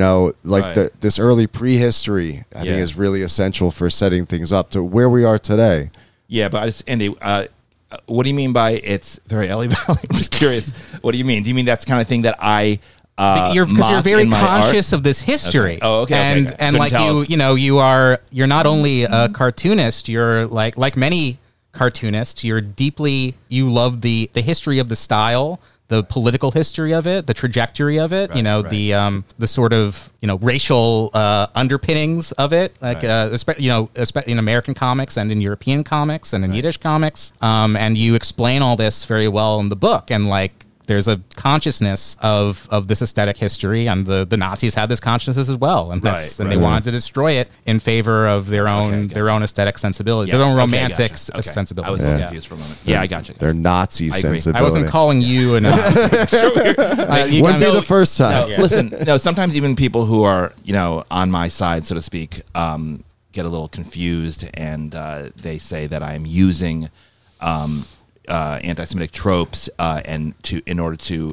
Speaker 2: This early prehistory, I think, is really essential for setting things up to where we are today.
Speaker 4: Yeah, but Andy, what do you mean by it's very Alley Valley? I'm just curious. What do you mean? Do you mean that's kind of thing that I?
Speaker 3: Because you're very conscious of this history.
Speaker 4: Okay. Oh, okay.
Speaker 3: And like you're not only a cartoonist, you're like many cartoonists, you love the history of the style, the political history of it, the trajectory of it, the sort of, racial underpinnings of it, like, especially in American comics and in European comics and in Yiddish comics. And you explain all this very well in the book. And like, there's a consciousness of this aesthetic history, and the Nazis had this consciousness as well, and they wanted to destroy it in favor of their own aesthetic sensibility, their own romantic sensibility.
Speaker 4: I was confused for a moment. Yeah, I got you.
Speaker 2: Their Nazi sensibility.
Speaker 3: I wasn't calling you a Nazi.
Speaker 2: Wouldn't be the first time.
Speaker 4: Listen, sometimes even people who are on my side, so to speak, get a little confused, and they say that I'm using anti-Semitic tropes in order to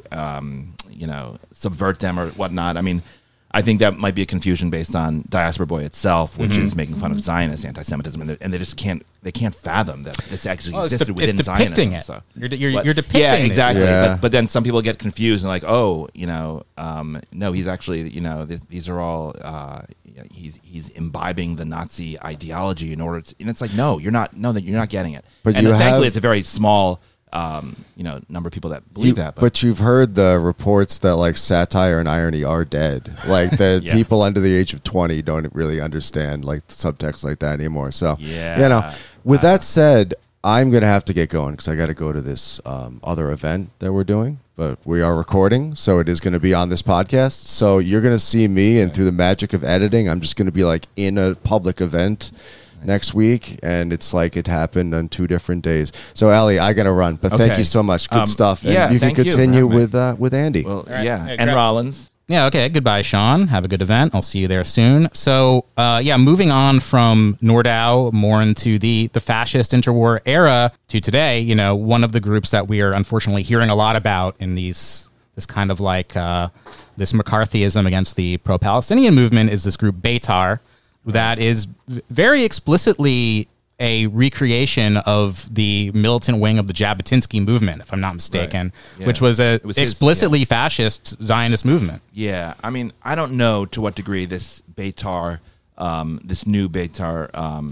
Speaker 4: subvert them or whatnot. I mean, I think that might be a confusion based on Diaspora Boy itself, which is making fun of Zionist anti-Semitism, and they just can't fathom that this actually existed within Zionism.
Speaker 3: It.
Speaker 4: So,
Speaker 3: you're depicting
Speaker 4: yeah,
Speaker 3: this.
Speaker 4: exactly.
Speaker 2: Yeah.
Speaker 4: But then some people get confused and like, oh, no, he's actually, these are all he's imbibing the Nazi ideology in order to, and it's like, no, you're not getting it.
Speaker 2: But
Speaker 4: and
Speaker 2: you
Speaker 4: thankfully,
Speaker 2: have-
Speaker 4: it's a very small. Number of people that believe that,
Speaker 2: but you've heard the reports that like satire and irony are dead. Like that
Speaker 4: Yeah.
Speaker 2: people under the age of 20 don't really understand like subtext like that anymore. So
Speaker 4: Yeah.
Speaker 2: with that said, I'm gonna have to get going because I got to go to this other event that we're doing. But we are recording, so it is going to be on this podcast. So you're going to see me, and through the magic of editing, I'm just going to be like in a public event next week, and it's like it happened on 2 different days. So, Allie, I got to run, but thank
Speaker 4: Okay.
Speaker 2: you so much. Good stuff. And
Speaker 4: yeah,
Speaker 2: you can
Speaker 4: thank you for
Speaker 2: continue
Speaker 4: having me.
Speaker 2: with Andy.
Speaker 4: Well,
Speaker 3: right.
Speaker 4: yeah,
Speaker 3: Hey,
Speaker 4: and
Speaker 3: grab-
Speaker 4: Rollins.
Speaker 3: Yeah, okay. Goodbye, Sean. Have a good event. I'll see you there soon. So, moving on from Nordau more into the fascist interwar era to today, one of the groups that we are unfortunately hearing a lot about in this kind of like this McCarthyism against the pro-Palestinian movement is this group Beitar that is very explicitly a recreation of the militant wing of the Jabotinsky movement, if I'm not mistaken,
Speaker 4: Yeah.
Speaker 3: which was a
Speaker 4: It was his-
Speaker 3: explicitly fascist Zionist movement.
Speaker 4: Yeah, I mean, I don't know to what degree this Beitar, this new Beitar,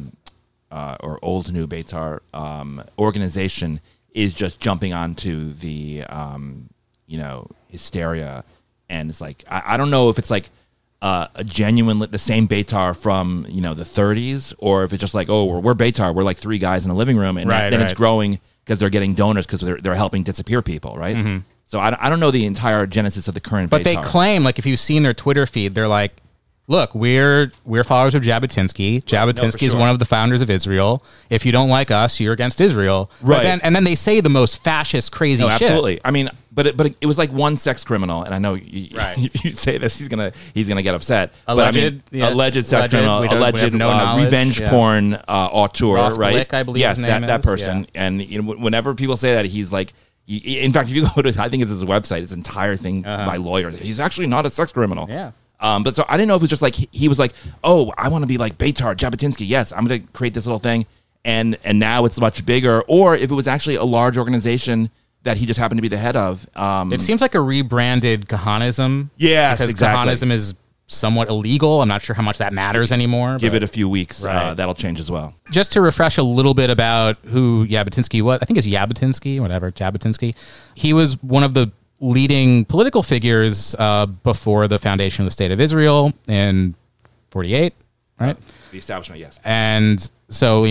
Speaker 4: or old new Beitar organization is just jumping onto the, hysteria, and it's like I don't know if it's like a genuine the same Beitar from the 30s, or if it's just like, oh, we're Beitar, we're like 3 guys in a living room, and then it's growing because they're getting donors because they're helping disappear people, right? So I don't know the entire genesis of the current
Speaker 3: But
Speaker 4: Beitar.
Speaker 3: they claim, like, if you've seen their Twitter feed, they're like, look, we're followers of Jabotinsky. Jabotinsky is
Speaker 4: sure.
Speaker 3: one of the founders of Israel. If you don't like us, you're against Israel.
Speaker 4: Right.
Speaker 3: And then they say the most fascist, crazy
Speaker 4: No,
Speaker 3: shit.
Speaker 4: absolutely. I mean, but it was like one sex criminal, and I know
Speaker 3: Right.
Speaker 4: if you say this, he's gonna get upset.
Speaker 3: Alleged, yeah.
Speaker 4: Alleged sex
Speaker 3: Alleged,
Speaker 4: criminal,
Speaker 3: we have
Speaker 4: alleged
Speaker 3: no knowledge,
Speaker 4: revenge
Speaker 3: yeah.
Speaker 4: porn auteur,
Speaker 3: Ross
Speaker 4: right?
Speaker 3: Glick, I believe
Speaker 4: yes,
Speaker 3: his name
Speaker 4: that
Speaker 3: is,
Speaker 4: person.
Speaker 3: yeah.
Speaker 4: And whenever people say that, he's like. In fact, if you go to, I think it's his website, it's an entire thing by lawyers. He's actually not a sex criminal.
Speaker 3: Yeah.
Speaker 4: But so I didn't know if it was just like he was like, oh, I want to be like Beitar, Jabotinsky. Yes, I'm going to create this little thing, and now it's much bigger. Or if it was actually a large organization that he just happened to be the head of.
Speaker 3: It seems like a rebranded Kahanism.
Speaker 4: Yes,
Speaker 3: because
Speaker 4: exactly.
Speaker 3: Kahanism is somewhat illegal. I'm not sure how much that matters anymore.
Speaker 4: Give
Speaker 3: but
Speaker 4: it a few weeks.
Speaker 3: Right.
Speaker 4: That'll change as well.
Speaker 3: just to refresh a little bit about who Jabotinsky was, I think it's Jabotinsky, whatever, Jabotinsky. He was one of the leading political figures before the foundation of the State of Israel in 48, right?
Speaker 4: The establishment, yes.
Speaker 3: And so,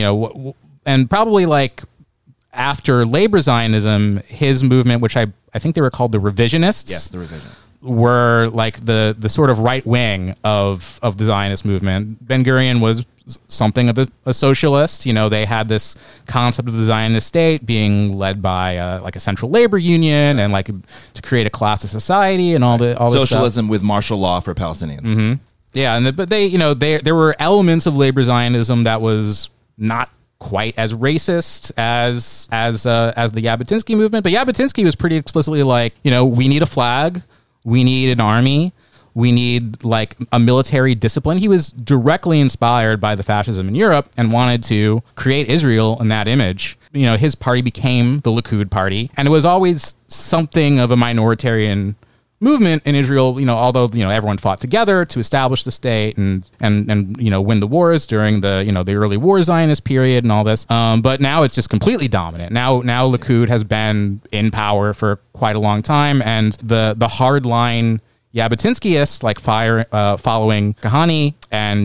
Speaker 3: and probably like after labor Zionism, his movement, which I think they were called the Revisionists.
Speaker 4: Yes, the revision.
Speaker 3: Were like the sort of right wing of the Zionist movement. Ben Gurion was something of a socialist. They had this concept of the Zionist state being led by like a central labor union and like to create a class of society and all this
Speaker 4: Socialism with martial law for Palestinians.
Speaker 3: stuff. Yeah, but there were elements of labor Zionism that was not quite as racist as the Jabotinsky movement. But Jabotinsky was pretty explicitly like, we need a flag. We need an army. We need like a military discipline. He was directly inspired by the fascism in Europe and wanted to create Israel in that image. His party became the Likud party, and it was always something of a minoritarian movement in Israel. Although everyone fought together to establish the state and win the wars during the the early war Zionist period and all this. But now it's just completely dominant. Now Likud has been in power for quite a long time, and the hardline Jabotinskyists like following Kahane and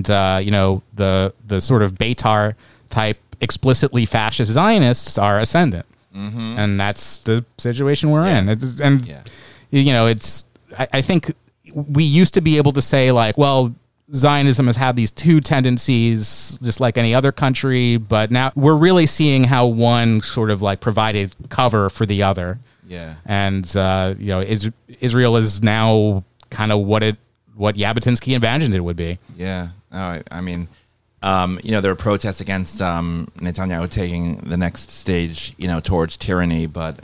Speaker 3: the sort of Beitar type explicitly fascist Zionists are ascendant, and that's the situation we're in. I think we used to be able to say like, well, Zionism has had these two tendencies just like any other country, but now we're really seeing how one sort of like provided cover for the other.
Speaker 4: Yeah.
Speaker 3: And Israel is now kind of what Jabotinsky imagined it would be.
Speaker 4: Yeah. All right. I mean, there are protests against Netanyahu taking the next stage, towards tyranny, but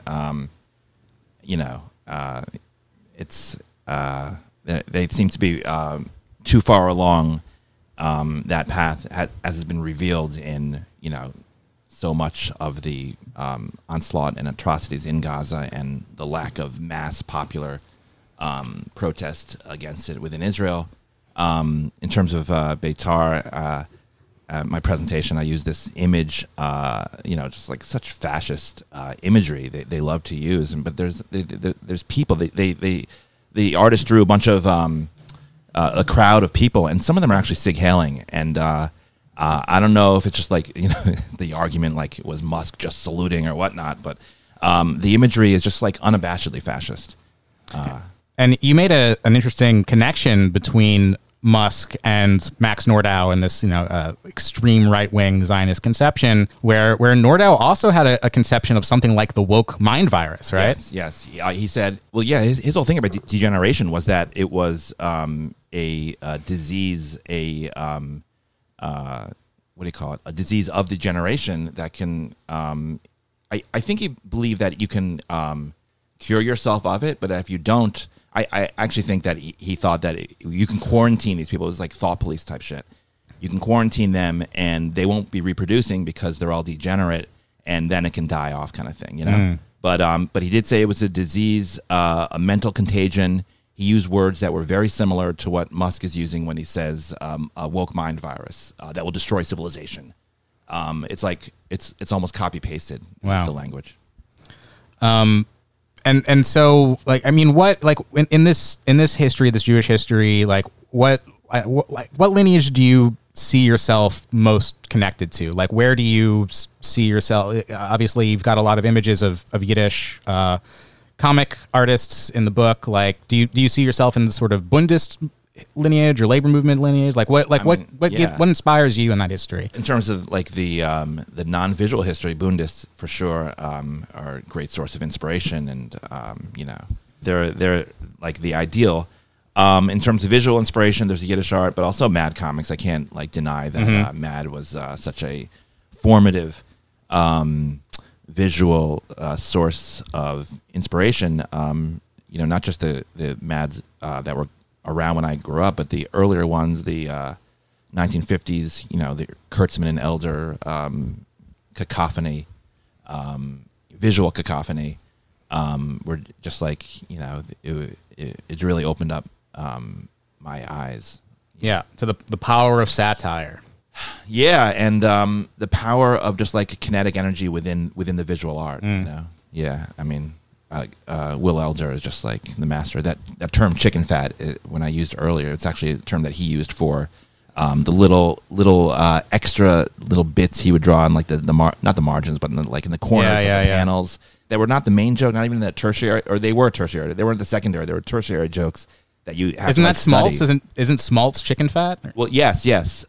Speaker 4: it's they seem to be too far along that path, as has been revealed in so much of the onslaught and atrocities in Gaza and the lack of mass popular protest against it within Israel. In terms of Beitar, my presentation, I used this image, just like such fascist imagery they love to use. But there's people. The artist drew a bunch of a crowd of people, and some of them are actually Sig Hailing. And I don't know if it's just like the argument like was Musk just saluting or whatnot, but the imagery is just like unabashedly fascist.
Speaker 3: And you made an interesting connection between Musk and Max Nordau and this, extreme right-wing Zionist conception, where Nordau also had a conception of something like the woke mind virus, right?
Speaker 4: Yes. He said, his whole thing about degeneration was that it was a disease, what do you call it? A disease of degeneration that can. I think he believed that you can cure yourself of it, but if you don't. I actually think that he thought that you can quarantine these people. It's like thought police type shit. You can quarantine them and they won't be reproducing because they're all degenerate, and then it can die off, kind of thing, But he did say it was a disease, a mental contagion. He used words that were very similar to what Musk is using when he says a woke mind virus that will destroy civilization. It's like it's almost copy pasted.
Speaker 3: Wow.
Speaker 4: The language.
Speaker 3: And so, like, I mean, what, like, in this history, this Jewish history, like, what lineage do you see yourself most connected to? Like, where do you see yourself? Obviously, you've got a lot of images of Yiddish comic artists in the book. Like, do you see yourself in the sort of Bundist lineage or labor movement lineage? Like, what inspires you in that history?
Speaker 4: In terms of like the non-visual history, Bundists for sure are a great source of inspiration, and they're like the ideal. In terms of visual inspiration, there's Yiddish art, but also Mad Comics. I can't like deny that Mad was such a formative visual source of inspiration. Not just the Mads that were around when I grew up, but the earlier ones, the 1950s, the Kurtzman and Elder cacophony, visual cacophony, were just like, it really opened up my eyes.
Speaker 3: Yeah, to the power of satire.
Speaker 4: Yeah, and the power of just like kinetic energy within the visual art. Yeah, I mean. Will Elder is just like the master. That term "chicken fat," when I used earlier, it's actually a term that he used for the little extra little bits he would draw on like not the margins, but in the corners of the panels that were not the main joke, not even the tertiary, or they were tertiary. They weren't the secondary. They were tertiary jokes that you have.
Speaker 3: Isn't
Speaker 4: to,
Speaker 3: that Schmaltz? Isn't Schmaltz chicken fat?
Speaker 4: Well, yes.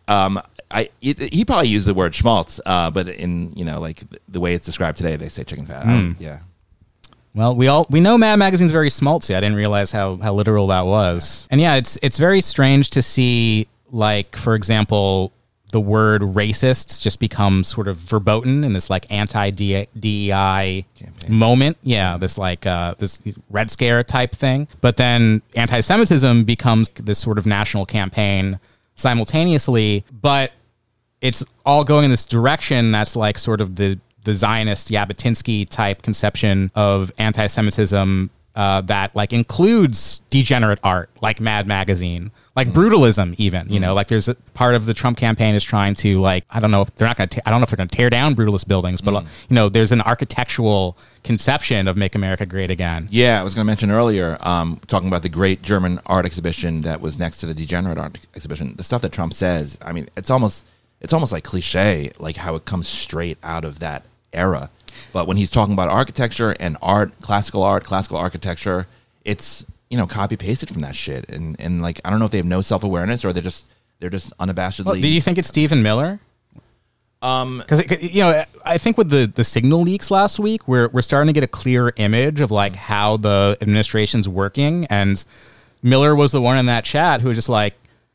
Speaker 4: He probably used the word Schmaltz, but in like the way it's described today, they say chicken fat. Yeah.
Speaker 3: Well, we know Mad Magazine's very schmaltzy. I didn't realize how literal that was. And yeah, it's very strange to see, like, for example, the word racists just become sort of verboten in this like anti-DEI moment. Yeah, this like this Red Scare type thing. But then anti-Semitism becomes this sort of national campaign simultaneously. But it's all going in this direction that's like sort of the Zionist Jabotinsky type conception of anti-Semitism that like includes degenerate art like Mad Magazine, like brutalism even, like there's a part of the Trump campaign is trying to like, I don't know if they're going to tear down brutalist buildings, but there's an architectural conception of Make America Great Again.
Speaker 4: Yeah, I was going to mention earlier, talking about the great German art exhibition that was next to the degenerate art exhibition, the stuff that Trump says, I mean, it's almost like cliche, like how it comes straight out of that era. But when he's talking about architecture and classical architecture, it's copy pasted from that shit. And like I don't know if they have no self-awareness or they're just unabashedly.
Speaker 3: Well, do you think it's Stephen Miller? Because I think with the signal leaks last week, we're starting to get a clear image of like how the administration's working, and Miller was the one in that chat who was just like,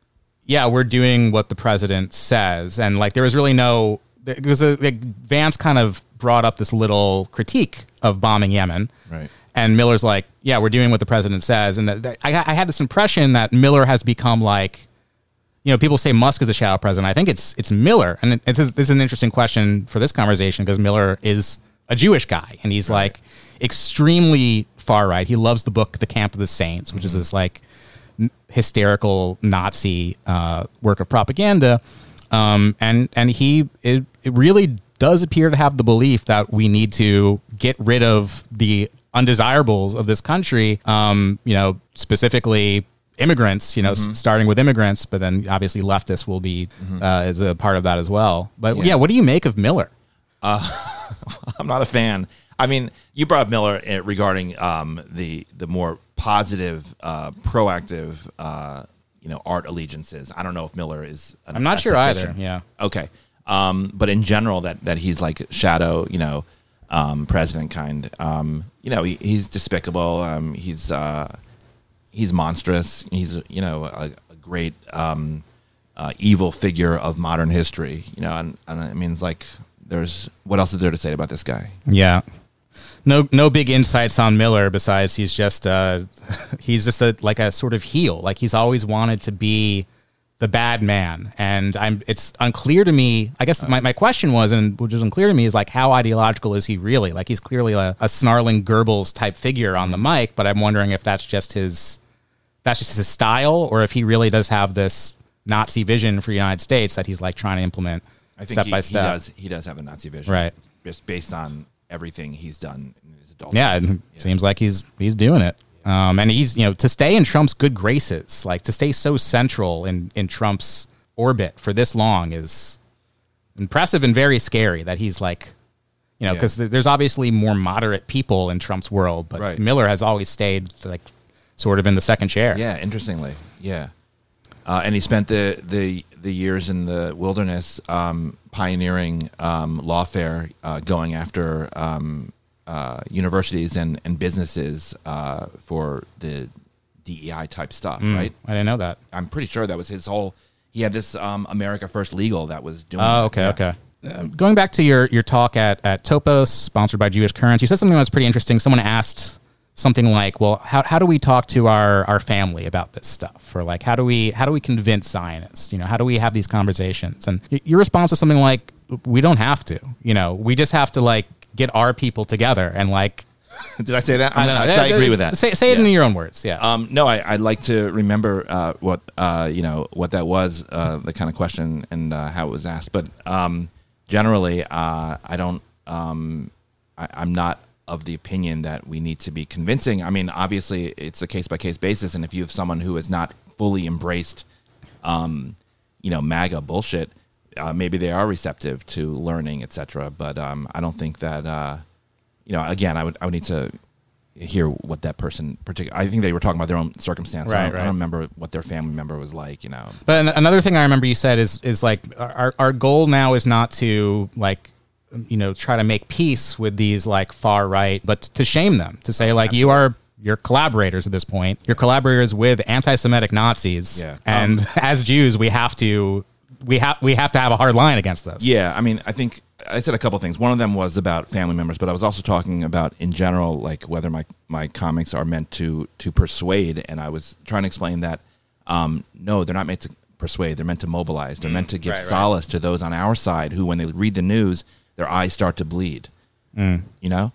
Speaker 3: yeah, we're doing what the president says. And like, there was really no, because like, Vance kind of brought up this little critique of bombing Yemen.
Speaker 4: Right.
Speaker 3: And Miller's like, yeah, we're doing what the president says. And I had this impression that Miller has become like, you know, people say Musk is the shadow president. I think it's Miller. And this is an interesting question for this conversation because Miller is a Jewish guy. And he's like extremely far right. He loves the book, The Camp of the Saints, which is this like hysterical Nazi work of propaganda. And it really does appear to have the belief that we need to get rid of the undesirables of this country, you know, specifically immigrants, you know, starting with immigrants, but then obviously leftists will be as a part of that as well. But yeah, what do you make of Miller?
Speaker 4: I'm not a fan. I mean, you brought up Miller regarding the more positive, proactive, you know, art allegiances. I don't know if Miller is.
Speaker 3: I'm not sure either. Yeah.
Speaker 4: Okay. But in general, that he's like shadow, you know, president kind. You know, he's despicable. He's monstrous. He's, you know, a great evil figure of modern history. You know, and I mean, it's like, what else is there to say about this guy?
Speaker 3: Yeah. No big insights on Miller besides he's just a sort of heel. Like he's always wanted to be the bad man. And it's unclear to me. I guess my question was, and which is unclear to me, is like, how ideological is he really? Like he's clearly a snarling Goebbels type figure on the mic, but I'm wondering if that's just his style, or if he really does have this Nazi vision for the United States that he's like trying to implement step by step.
Speaker 4: He does have a Nazi vision,
Speaker 3: right?
Speaker 4: Just based on everything he's done in his adult
Speaker 3: life.
Speaker 4: Yeah,
Speaker 3: it seems like he's doing it. And he's, you know, to stay in Trump's good graces, like to stay so central in Trump's orbit for this long is impressive and very scary. That he's like, you know, because there's obviously more moderate people in Trump's world, but Miller has always stayed like sort of in the second chair.
Speaker 4: Yeah, interestingly, yeah. And he spent the years in the wilderness pioneering lawfare, going after universities and businesses for the DEI type stuff, right?
Speaker 3: I didn't know that.
Speaker 4: I'm pretty sure that was his whole. He had this America First Legal that was doing.
Speaker 3: Oh, okay, okay. Going back to your talk at Topos, sponsored by Jewish Currents, you said something that was pretty interesting. Someone asked something like, well, how do we talk to our family about this stuff? Or like, how do we convince Zionists? You know, how do we have these conversations? And your response was something like, we don't have to, you know, we just have to like get our people together and like.
Speaker 4: Did I say that?
Speaker 3: I don't know.
Speaker 4: I agree with that.
Speaker 3: Say it in your own words. Yeah.
Speaker 4: No, I'd like to remember what that was, the kind of question and how it was asked. But generally, I don't. I'm not of the opinion that we need to be convincing. I mean, obviously, it's a case-by-case basis, and if you have someone who has not fully embraced, MAGA bullshit, maybe they are receptive to learning, etc. But I don't think that, again, I would need to hear what that person I think they were talking about their own circumstance.
Speaker 3: Right,
Speaker 4: I don't remember what their family member was like, you know.
Speaker 3: But another thing I remember you said is like our goal now is not to like, you know, try to make peace with these like far right, but to shame them, to say like, you're collaborators at this point. You're collaborators with anti-Semitic Nazis.
Speaker 4: Yeah.
Speaker 3: And as Jews, we have to have a hard line against this.
Speaker 4: Yeah. I mean, I think I said a couple things. One of them was about family members, but I was also talking about in general, like whether my comics are meant to persuade. And I was trying to explain that, no, they're not meant to persuade. They're meant to mobilize. They're meant to give solace to those on our side who, when they read the news, their eyes start to bleed, you know?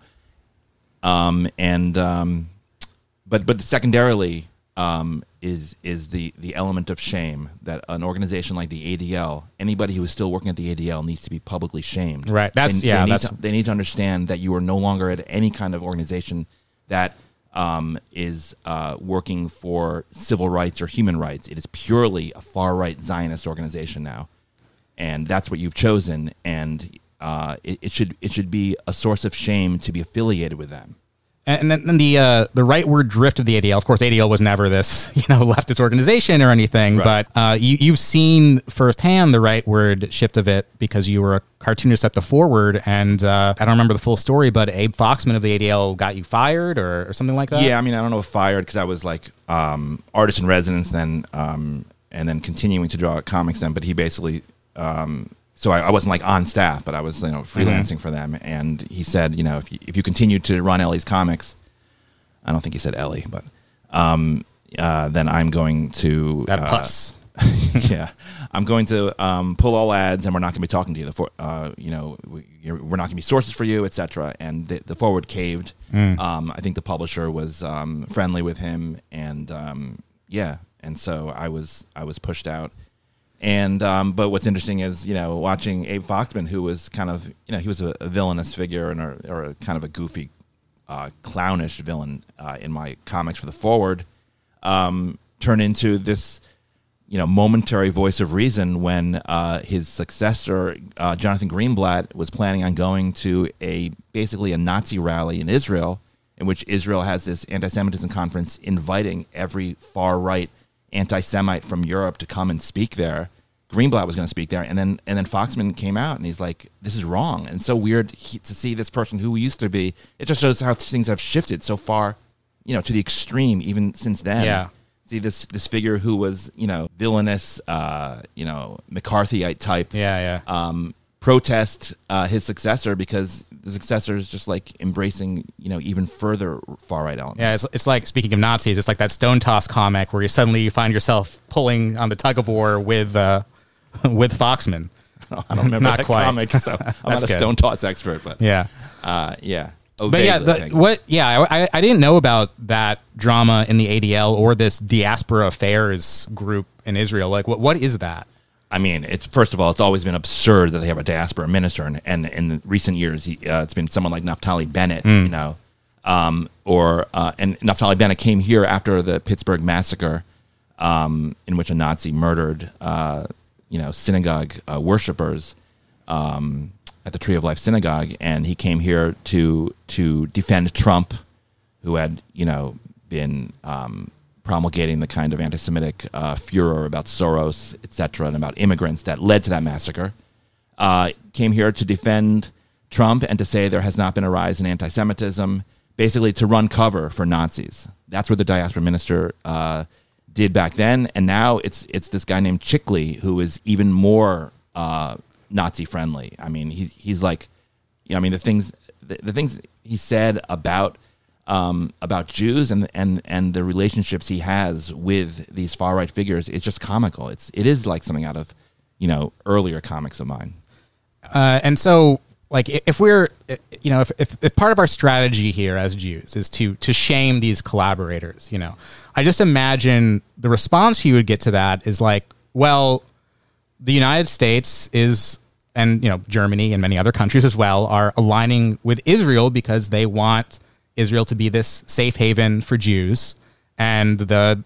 Speaker 4: But secondarily is the element of shame that an organization like the ADL, anybody who is still working at the ADL needs to be publicly shamed.
Speaker 3: Right.
Speaker 4: They need to understand that you are no longer at any kind of organization that is working for civil rights or human rights. It is purely a far-right Zionist organization now. And that's what you've chosen, and it should be a source of shame to be affiliated with them.
Speaker 3: And then the rightward drift of the ADL. Of course, ADL was never this leftist organization or anything,
Speaker 4: right.
Speaker 3: But you've seen firsthand the rightward shift of it because you were a cartoonist at the Forward, and I don't remember the full story, but Abe Foxman of the ADL got you fired or something like that.
Speaker 4: Yeah, I mean, I don't know if fired because I was like artist in residence then. and then continuing to draw comics then. But he basically, so I wasn't like on staff, but I was freelancing for them. And he said, if you continue to run Ellie's comics, I don't think he said Ellie, but then I'm going to
Speaker 3: That putz.
Speaker 4: yeah, I'm going to pull all ads, and we're not going to be talking to you. We're not going to be sources for you, etc. And the Forward caved. I think the publisher was friendly with him, and and so I was pushed out. And but what's interesting is watching Abe Foxman, who was kind of he was a villainous figure or a kind of a goofy, clownish villain in my comics for the Forward, turn into this momentary voice of reason when his successor, Jonathan Greenblatt, was planning on going to basically a Nazi rally in Israel, in which Israel has this anti-Semitism conference inviting every far-right anti-Semite from Europe to come and speak there. Greenblatt was going to speak there, and then Foxman came out, and he's like, this is wrong. And so weird to see this person who used to be, it just shows how things have shifted so far, to the extreme, even since then. Yeah. See this figure who was villainous, McCarthyite type. Protest his successor because the successor is just like embracing even further far right elements.
Speaker 3: Yeah, it's like, speaking of Nazis, it's like that Stone Toss comic where you find yourself pulling on the tug of war with Foxman.
Speaker 4: I don't remember that
Speaker 3: quite.
Speaker 4: comic, so I'm not a Stone Toss expert, but
Speaker 3: yeah.
Speaker 4: Oh,
Speaker 3: but
Speaker 4: vaguely,
Speaker 3: I didn't know about that drama in the ADL or this diaspora affairs group in Israel. Like, what is that?
Speaker 4: I mean, first of all, it's always been absurd that they have a diaspora minister, and in recent years, it's been someone like Naftali Bennett, and Naftali Bennett came here after the Pittsburgh massacre, in which a Nazi murdered, synagogue worshipers. At the Tree of Life Synagogue, and he came here to defend Trump, who had been promulgating the kind of anti-Semitic furor about Soros, etc., and about immigrants that led to that massacre. Came here to defend Trump and to say there has not been a rise in anti-Semitism, basically to run cover for Nazis. That's what the diaspora minister did back then, and now it's this guy named Chickley who is even more Nazi friendly. I mean, he's like, the things he said about Jews and the relationships he has with these far right figures, it's just comical. It is like something out of earlier comics of mine.
Speaker 3: And so, like, if we're if part of our strategy here as Jews is to shame these collaborators, I just imagine the response you would get to that is like, well, the United States and Germany and many other countries as well are aligning with Israel because they want Israel to be this safe haven for Jews, and the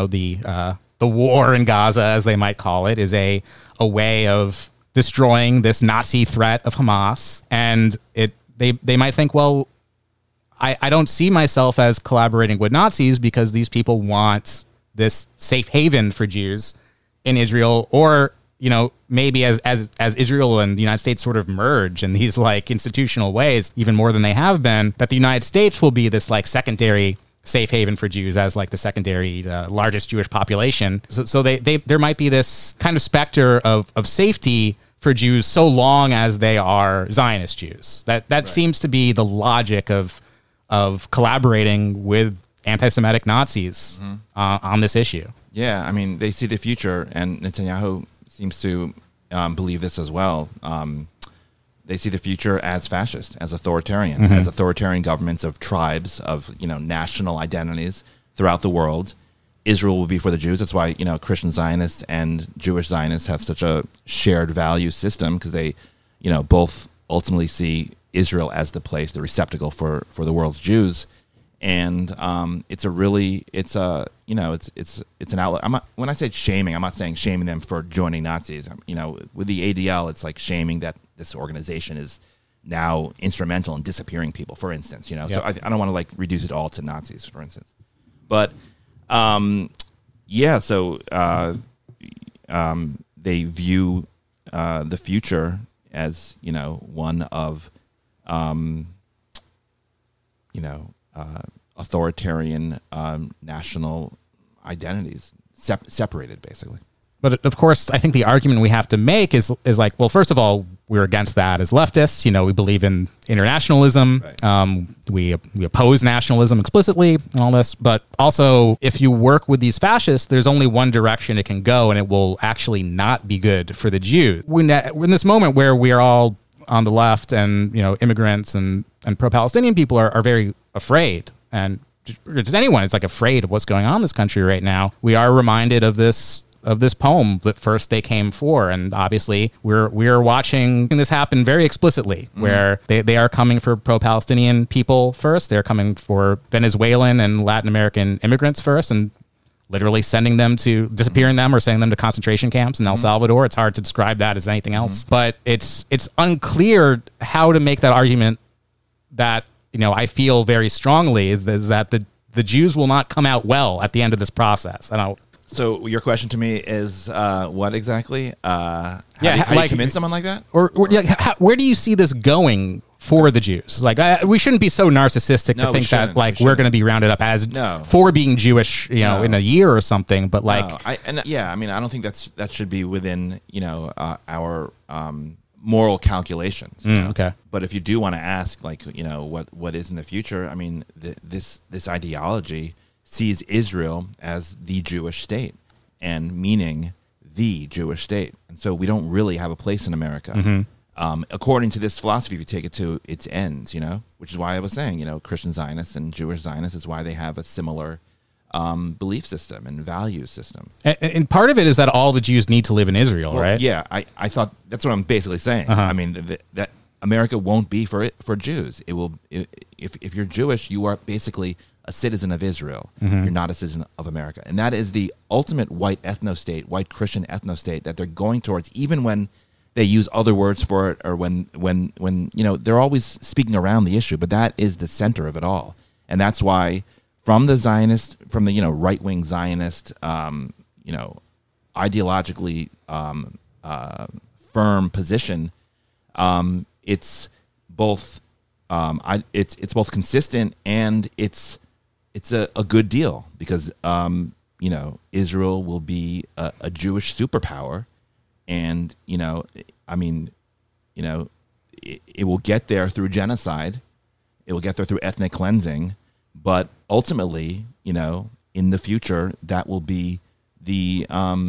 Speaker 3: war in Gaza, as they might call it, is a way of destroying this Nazi threat of Hamas. And they might think, well, I don't see myself as collaborating with Nazis because these people want this safe haven for Jews in Israel, or maybe as Israel and the United States sort of merge in these like institutional ways, even more than they have been, that the United States will be this like secondary safe haven for Jews as like the secondary largest Jewish population. So there might be this kind of specter of safety for Jews so long as they are Zionist Jews. That right. Seems to be the logic of collaborating with anti-Semitic Nazis on this issue.
Speaker 4: Yeah, I mean, they see the future, and Netanyahu seems to believe this as well. They see the future as fascist, as authoritarian, as authoritarian governments of tribes, of national identities throughout the world. Israel will be for the Jews. That's why Christian Zionists and Jewish Zionists have such a shared value system, because they both ultimately see Israel as the place, the receptacle for the world's Jews. And it's an outlet. When I say shaming, I'm not saying shaming them for joining Nazis. With the ADL, it's like shaming that this organization is now instrumental in disappearing people, for instance. Yep. So I don't want to like reduce it all to Nazis, for instance. But so they view the future as one of authoritarian national identities, separated, basically.
Speaker 3: But of course, I think the argument we have to make is like, well, first of all, we're against that as leftists. You know, we believe in internationalism. Right. We oppose nationalism explicitly and all this. But also, if you work with these fascists, there's only one direction it can go, and it will actually not be good for the Jews. When in this moment where we are all on the left, and you know, immigrants and pro-Palestinian people are very afraid, and just anyone is like afraid of what's going on in this country right now. We are reminded of this poem that first they came for, and obviously we're watching this happen very explicitly, where they are coming for pro-Palestinian people first. They're coming for Venezuelan and Latin American immigrants first, and literally disappearing them or sending them to concentration camps in El Salvador. It's hard to describe that as anything else, but it's unclear how to make that argument that, you know, I feel very strongly is that the Jews will not come out well at the end of this process. I don't.
Speaker 4: So your question to me is what exactly? How do you convince someone like that?
Speaker 3: Or where do you see this going for the Jews? Like, we shouldn't be so narcissistic to think that like we're going to be rounded up as for being Jewish, you know, in a year or something. But like,
Speaker 4: I don't think that should be within, you know, our moral calculations. You know?
Speaker 3: Okay.
Speaker 4: But if you do want to ask, like, you know, what is in the future? I mean, this ideology sees Israel as the Jewish state, and meaning the Jewish state. And so we don't really have a place in America. According to this philosophy, if you take it to its ends, you know, which is why I was saying, you know, Christian Zionists and Jewish Zionists is why they have a similar belief system and value system.
Speaker 3: And part of it is that all the Jews need to live in Israel, right?
Speaker 4: Yeah, I thought that's what I'm basically saying. I mean, that America won't be for Jews. It will. If you're Jewish, you are basically a citizen of Israel. You're not a citizen of America. And that is the ultimate white ethno-state, white Christian ethno-state that they're going towards, even when they use other words for it, or when you know, they're always speaking around the issue, but that is the center of it all. And that's why from the you know, right-wing Zionist, you know, ideologically firm position, it's both it's both consistent and it's a good deal, because you know, Israel will be a Jewish superpower, and you know, I mean, you know, it will get there through genocide, it will get there through ethnic cleansing, but ultimately, you know, in the future, that will be the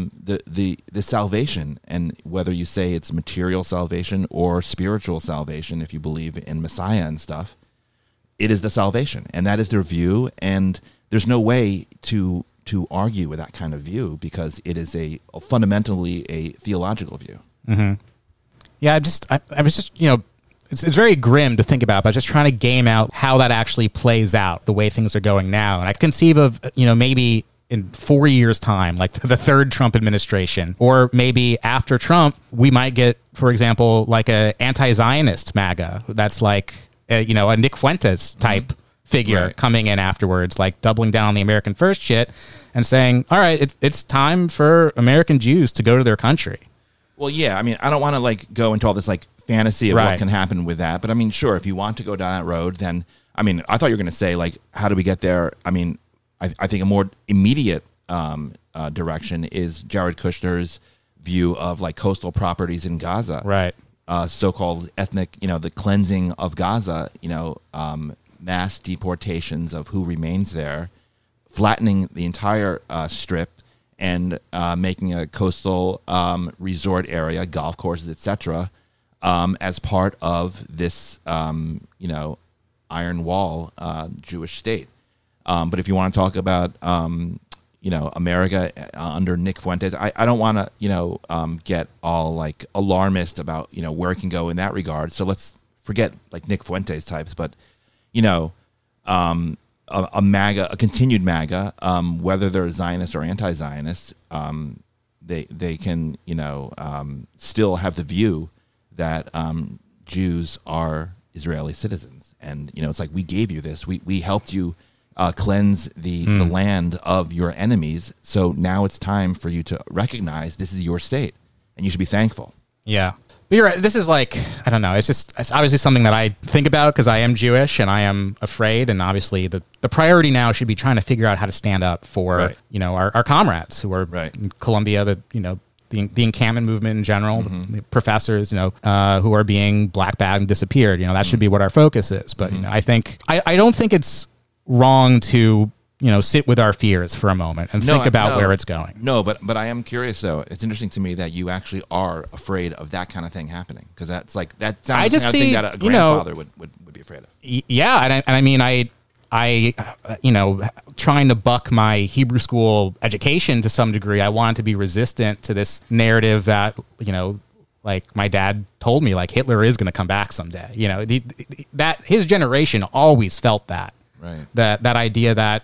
Speaker 4: salvation. And whether you say it's material salvation or spiritual salvation, if you believe in Messiah and stuff, it is the salvation, and that is their view. And there's no way to argue with that kind of view, because it is fundamentally a theological view.
Speaker 3: Yeah, I was just, you know, it's very grim to think about, but just trying to game out how that actually plays out, the way things are going now. And I conceive of, you know, maybe in 4 years' time, like the third Trump administration, or maybe after Trump, we might get, for example, like a anti-Zionist MAGA that's like, you know, a Nick Fuentes type figure coming in afterwards, like doubling down on the American first shit and saying, all right, it's time for American Jews to go to their country.
Speaker 4: Well, yeah, I mean, I don't want to like go into all this like fantasy of what can happen with that, but I mean, sure, if you want to go down that road, then, I mean, I thought you were going to say, like, how do we get there? I mean, I think a more immediate direction is Jared Kushner's view of like coastal properties in Gaza,
Speaker 3: right?
Speaker 4: So-called ethnic, you know, the cleansing of Gaza, you know, mass deportations of who remains there, flattening the entire strip, and making a coastal resort area, golf courses, etc., as part of this, you know, Iron Wall Jewish state. But if you want to talk about, you know, America under Nick Fuentes, I don't want to, you know, get all like alarmist about, you know, where it can go in that regard. So let's forget like Nick Fuentes types, but, you know, a MAGA, a continued MAGA, whether they're Zionist or anti-Zionist, they can, you know, still have the view that Jews are Israeli citizens. And, you know, it's like, we gave you this. We helped you cleanse the land of your enemies. So now it's time for you to recognize this is your state, and you should be thankful.
Speaker 3: Yeah. But you're right. This is like, I don't know. It's obviously something that I think about because I am Jewish and I am afraid. And obviously the priority now should be trying to figure out how to stand up for, you know, our comrades who are in Colombia, you know, the encampment movement in general, the professors, who are being blackbagged and disappeared. That should be what our focus is. But I don't think it's wrong to sit with our fears for a moment and think about where it's going.
Speaker 4: No, but I am curious though. It's interesting to me that you actually are afraid of that kind of thing happening, because that sounds like the kind of thing that a grandfather would be afraid of.
Speaker 3: Yeah, and I mean I trying to buck my Hebrew school education to some degree, I wanted to be resistant to this narrative that, like my dad told me, like Hitler is going to come back someday. That his generation always felt that.
Speaker 4: Right.
Speaker 3: That idea that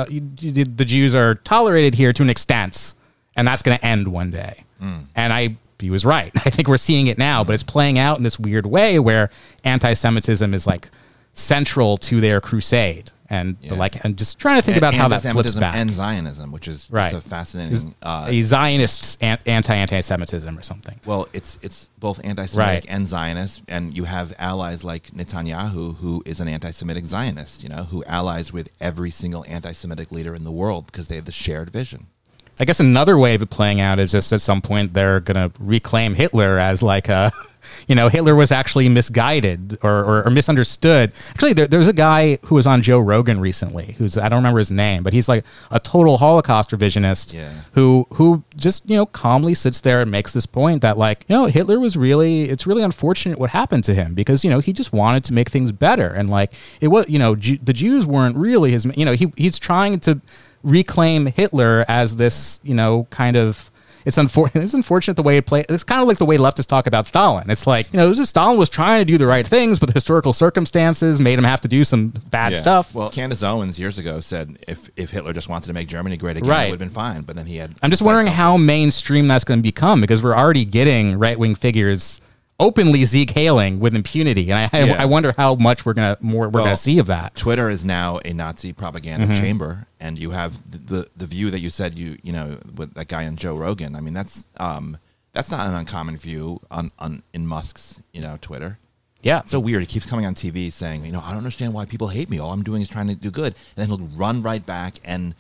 Speaker 3: the Jews are tolerated here to an extent, and that's going to end one day. And he was right. I think we're seeing it now, but it's playing out in this weird way where anti-Semitism is like central to their crusade, and and just trying to think about how that flips back.
Speaker 4: And Zionism, which is
Speaker 3: right.
Speaker 4: a fascinating
Speaker 3: a Zionist anti-Semitism or something.
Speaker 4: Well, it's both anti-Semitic and Zionist, and you have allies like Netanyahu, who is an anti-Semitic Zionist, who allies with every single anti-Semitic leader in the world because they have the shared vision.
Speaker 3: I guess another way of it playing out is just at some point they're going to reclaim Hitler as like a, Hitler was actually misguided or misunderstood. Actually, there's a guy who was on Joe Rogan recently, I don't remember his name, but he's like a total Holocaust revisionist who just, calmly sits there and makes this point that like, Hitler was it's really unfortunate what happened to him because, he just wanted to make things better. And like, it was, the Jews weren't really his, he's trying to reclaim Hitler as this, kind of, it's unfortunate the way it played. It's kind of like the way leftists talk about Stalin. It's like, Stalin was trying to do the right things, but the historical circumstances made him have to do some bad stuff.
Speaker 4: Well, Candace Owens years ago said if Hitler just wanted to make Germany great again, it would have been fine. But then he had...
Speaker 3: I'm just wondering how mainstream that's going to become, because we're already getting right-wing figures openly Zeke hailing with impunity, and I wonder how much we're gonna see of that. Twitter
Speaker 4: is now a Nazi propaganda chamber, and you have the view that you said with that guy on Joe Rogan. I mean, that's not an uncommon view in Musk's Twitter.
Speaker 3: Yeah,
Speaker 4: it's so weird. He keeps coming on TV saying, I don't understand why people hate me. All I'm doing is trying to do good, and then he'll run right back and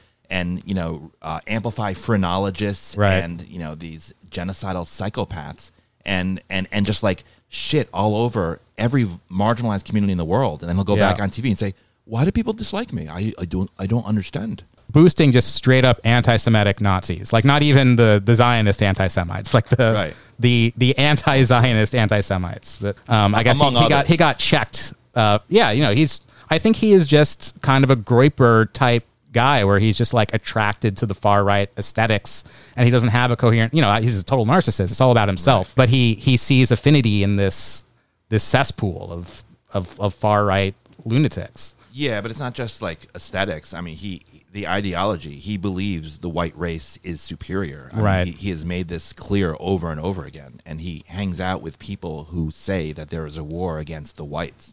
Speaker 4: amplify phrenologists and these genocidal psychopaths. And just like shit all over every marginalized community in the world, and then he'll go back on TV and say, "Why do people dislike me? I don't understand."
Speaker 3: Boosting just straight up anti-Semitic Nazis, like not even the Zionist anti-Semites, like the anti-Zionist anti-Semites. But I guess he got checked. I think he is just kind of a Groyper type guy where he's just like attracted to the far right aesthetics, and he doesn't have a coherent, he's a total narcissist. It's all about himself, but he sees affinity in this cesspool of far right lunatics.
Speaker 4: Yeah, but it's not just like aesthetics. I mean, the ideology, he believes the white race is superior. I mean, he has made this clear over and over again, and he hangs out with people who say that there is a war against the whites.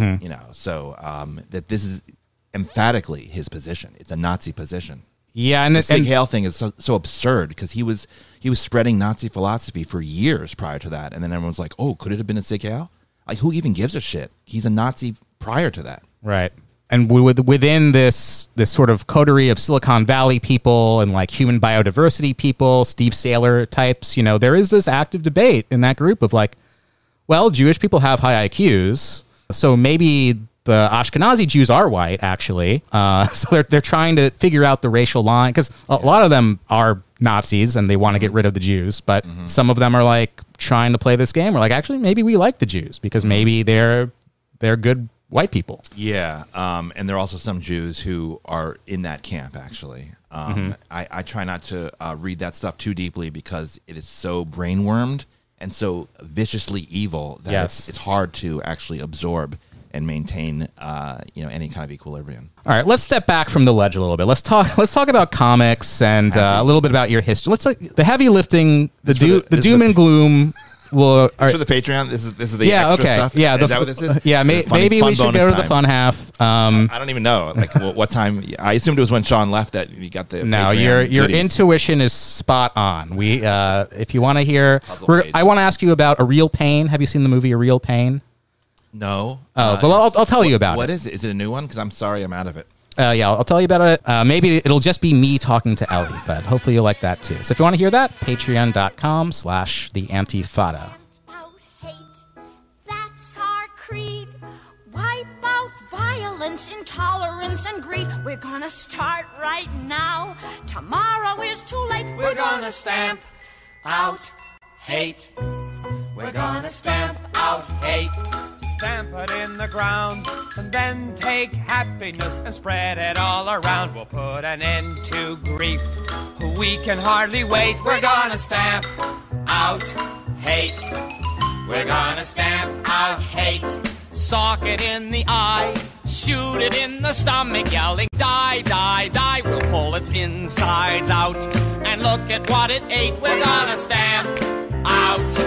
Speaker 4: So that this is emphatically his position. It's a Nazi position.
Speaker 3: Yeah, and
Speaker 4: the Sig Heil thing is so absurd because he was spreading Nazi philosophy for years prior to that, and then everyone's like, "Oh, could it have been a Sig Heil?" Like, who even gives a shit? He's a Nazi prior to that,
Speaker 3: right? And within this sort of coterie of Silicon Valley people and like human biodiversity people, Steve Saylor types, there is this active debate in that group of like, well, Jewish people have high IQs, so maybe the Ashkenazi Jews are white, actually. So they're trying to figure out the racial line, because a lot of them are Nazis and they want to get rid of the Jews, but some of them are like trying to play this game. We're like, actually, maybe we like the Jews because maybe they're good white people.
Speaker 4: Yeah, and there are also some Jews who are in that camp, actually. I try not to read that stuff too deeply because it is so brainwormed and so viciously evil that it's hard to actually absorb and maintain, any kind of equilibrium.
Speaker 3: All right, let's step back from the ledge a little bit. Let's talk about comics and a little bit about your history. Let's the heavy lifting, the doom and gloom. For
Speaker 4: the Patreon, this is the extra stuff.
Speaker 3: Yeah,
Speaker 4: is that what this is?
Speaker 3: Yeah, maybe we should go to the fun half.
Speaker 4: I don't even know, what time. I assumed it was when Sean left that you got the.
Speaker 3: No,
Speaker 4: Patreon
Speaker 3: your
Speaker 4: goodies.
Speaker 3: intuition is spot on. We, if you want to hear, I want to ask you about A Real Pain. Have you seen the movie A Real Pain?
Speaker 4: No.
Speaker 3: Oh, well, I'll tell you about it.
Speaker 4: What is it? Is it a new one? Because I'm sorry, I'm out of it.
Speaker 3: Yeah, I'll tell you about it. Maybe it'll just be me talking to Ellie, but hopefully you'll like that too. So if you want to hear that, patreon.com/theantifada.
Speaker 7: That's our creed. Wipe out violence, intolerance, and greed. We're gonna start right now. Tomorrow is too late. We're gonna stamp out hate. We're gonna stamp out hate.
Speaker 8: Stamp it in the ground, and then take happiness and spread it all around. We'll put an end to grief. We can hardly wait.
Speaker 7: We're gonna stamp out hate. We're gonna stamp out hate.
Speaker 9: Sock it in the eye, shoot it in the stomach, yelling, die, die, die. We'll pull its insides out, and look at what it ate. We're gonna stamp out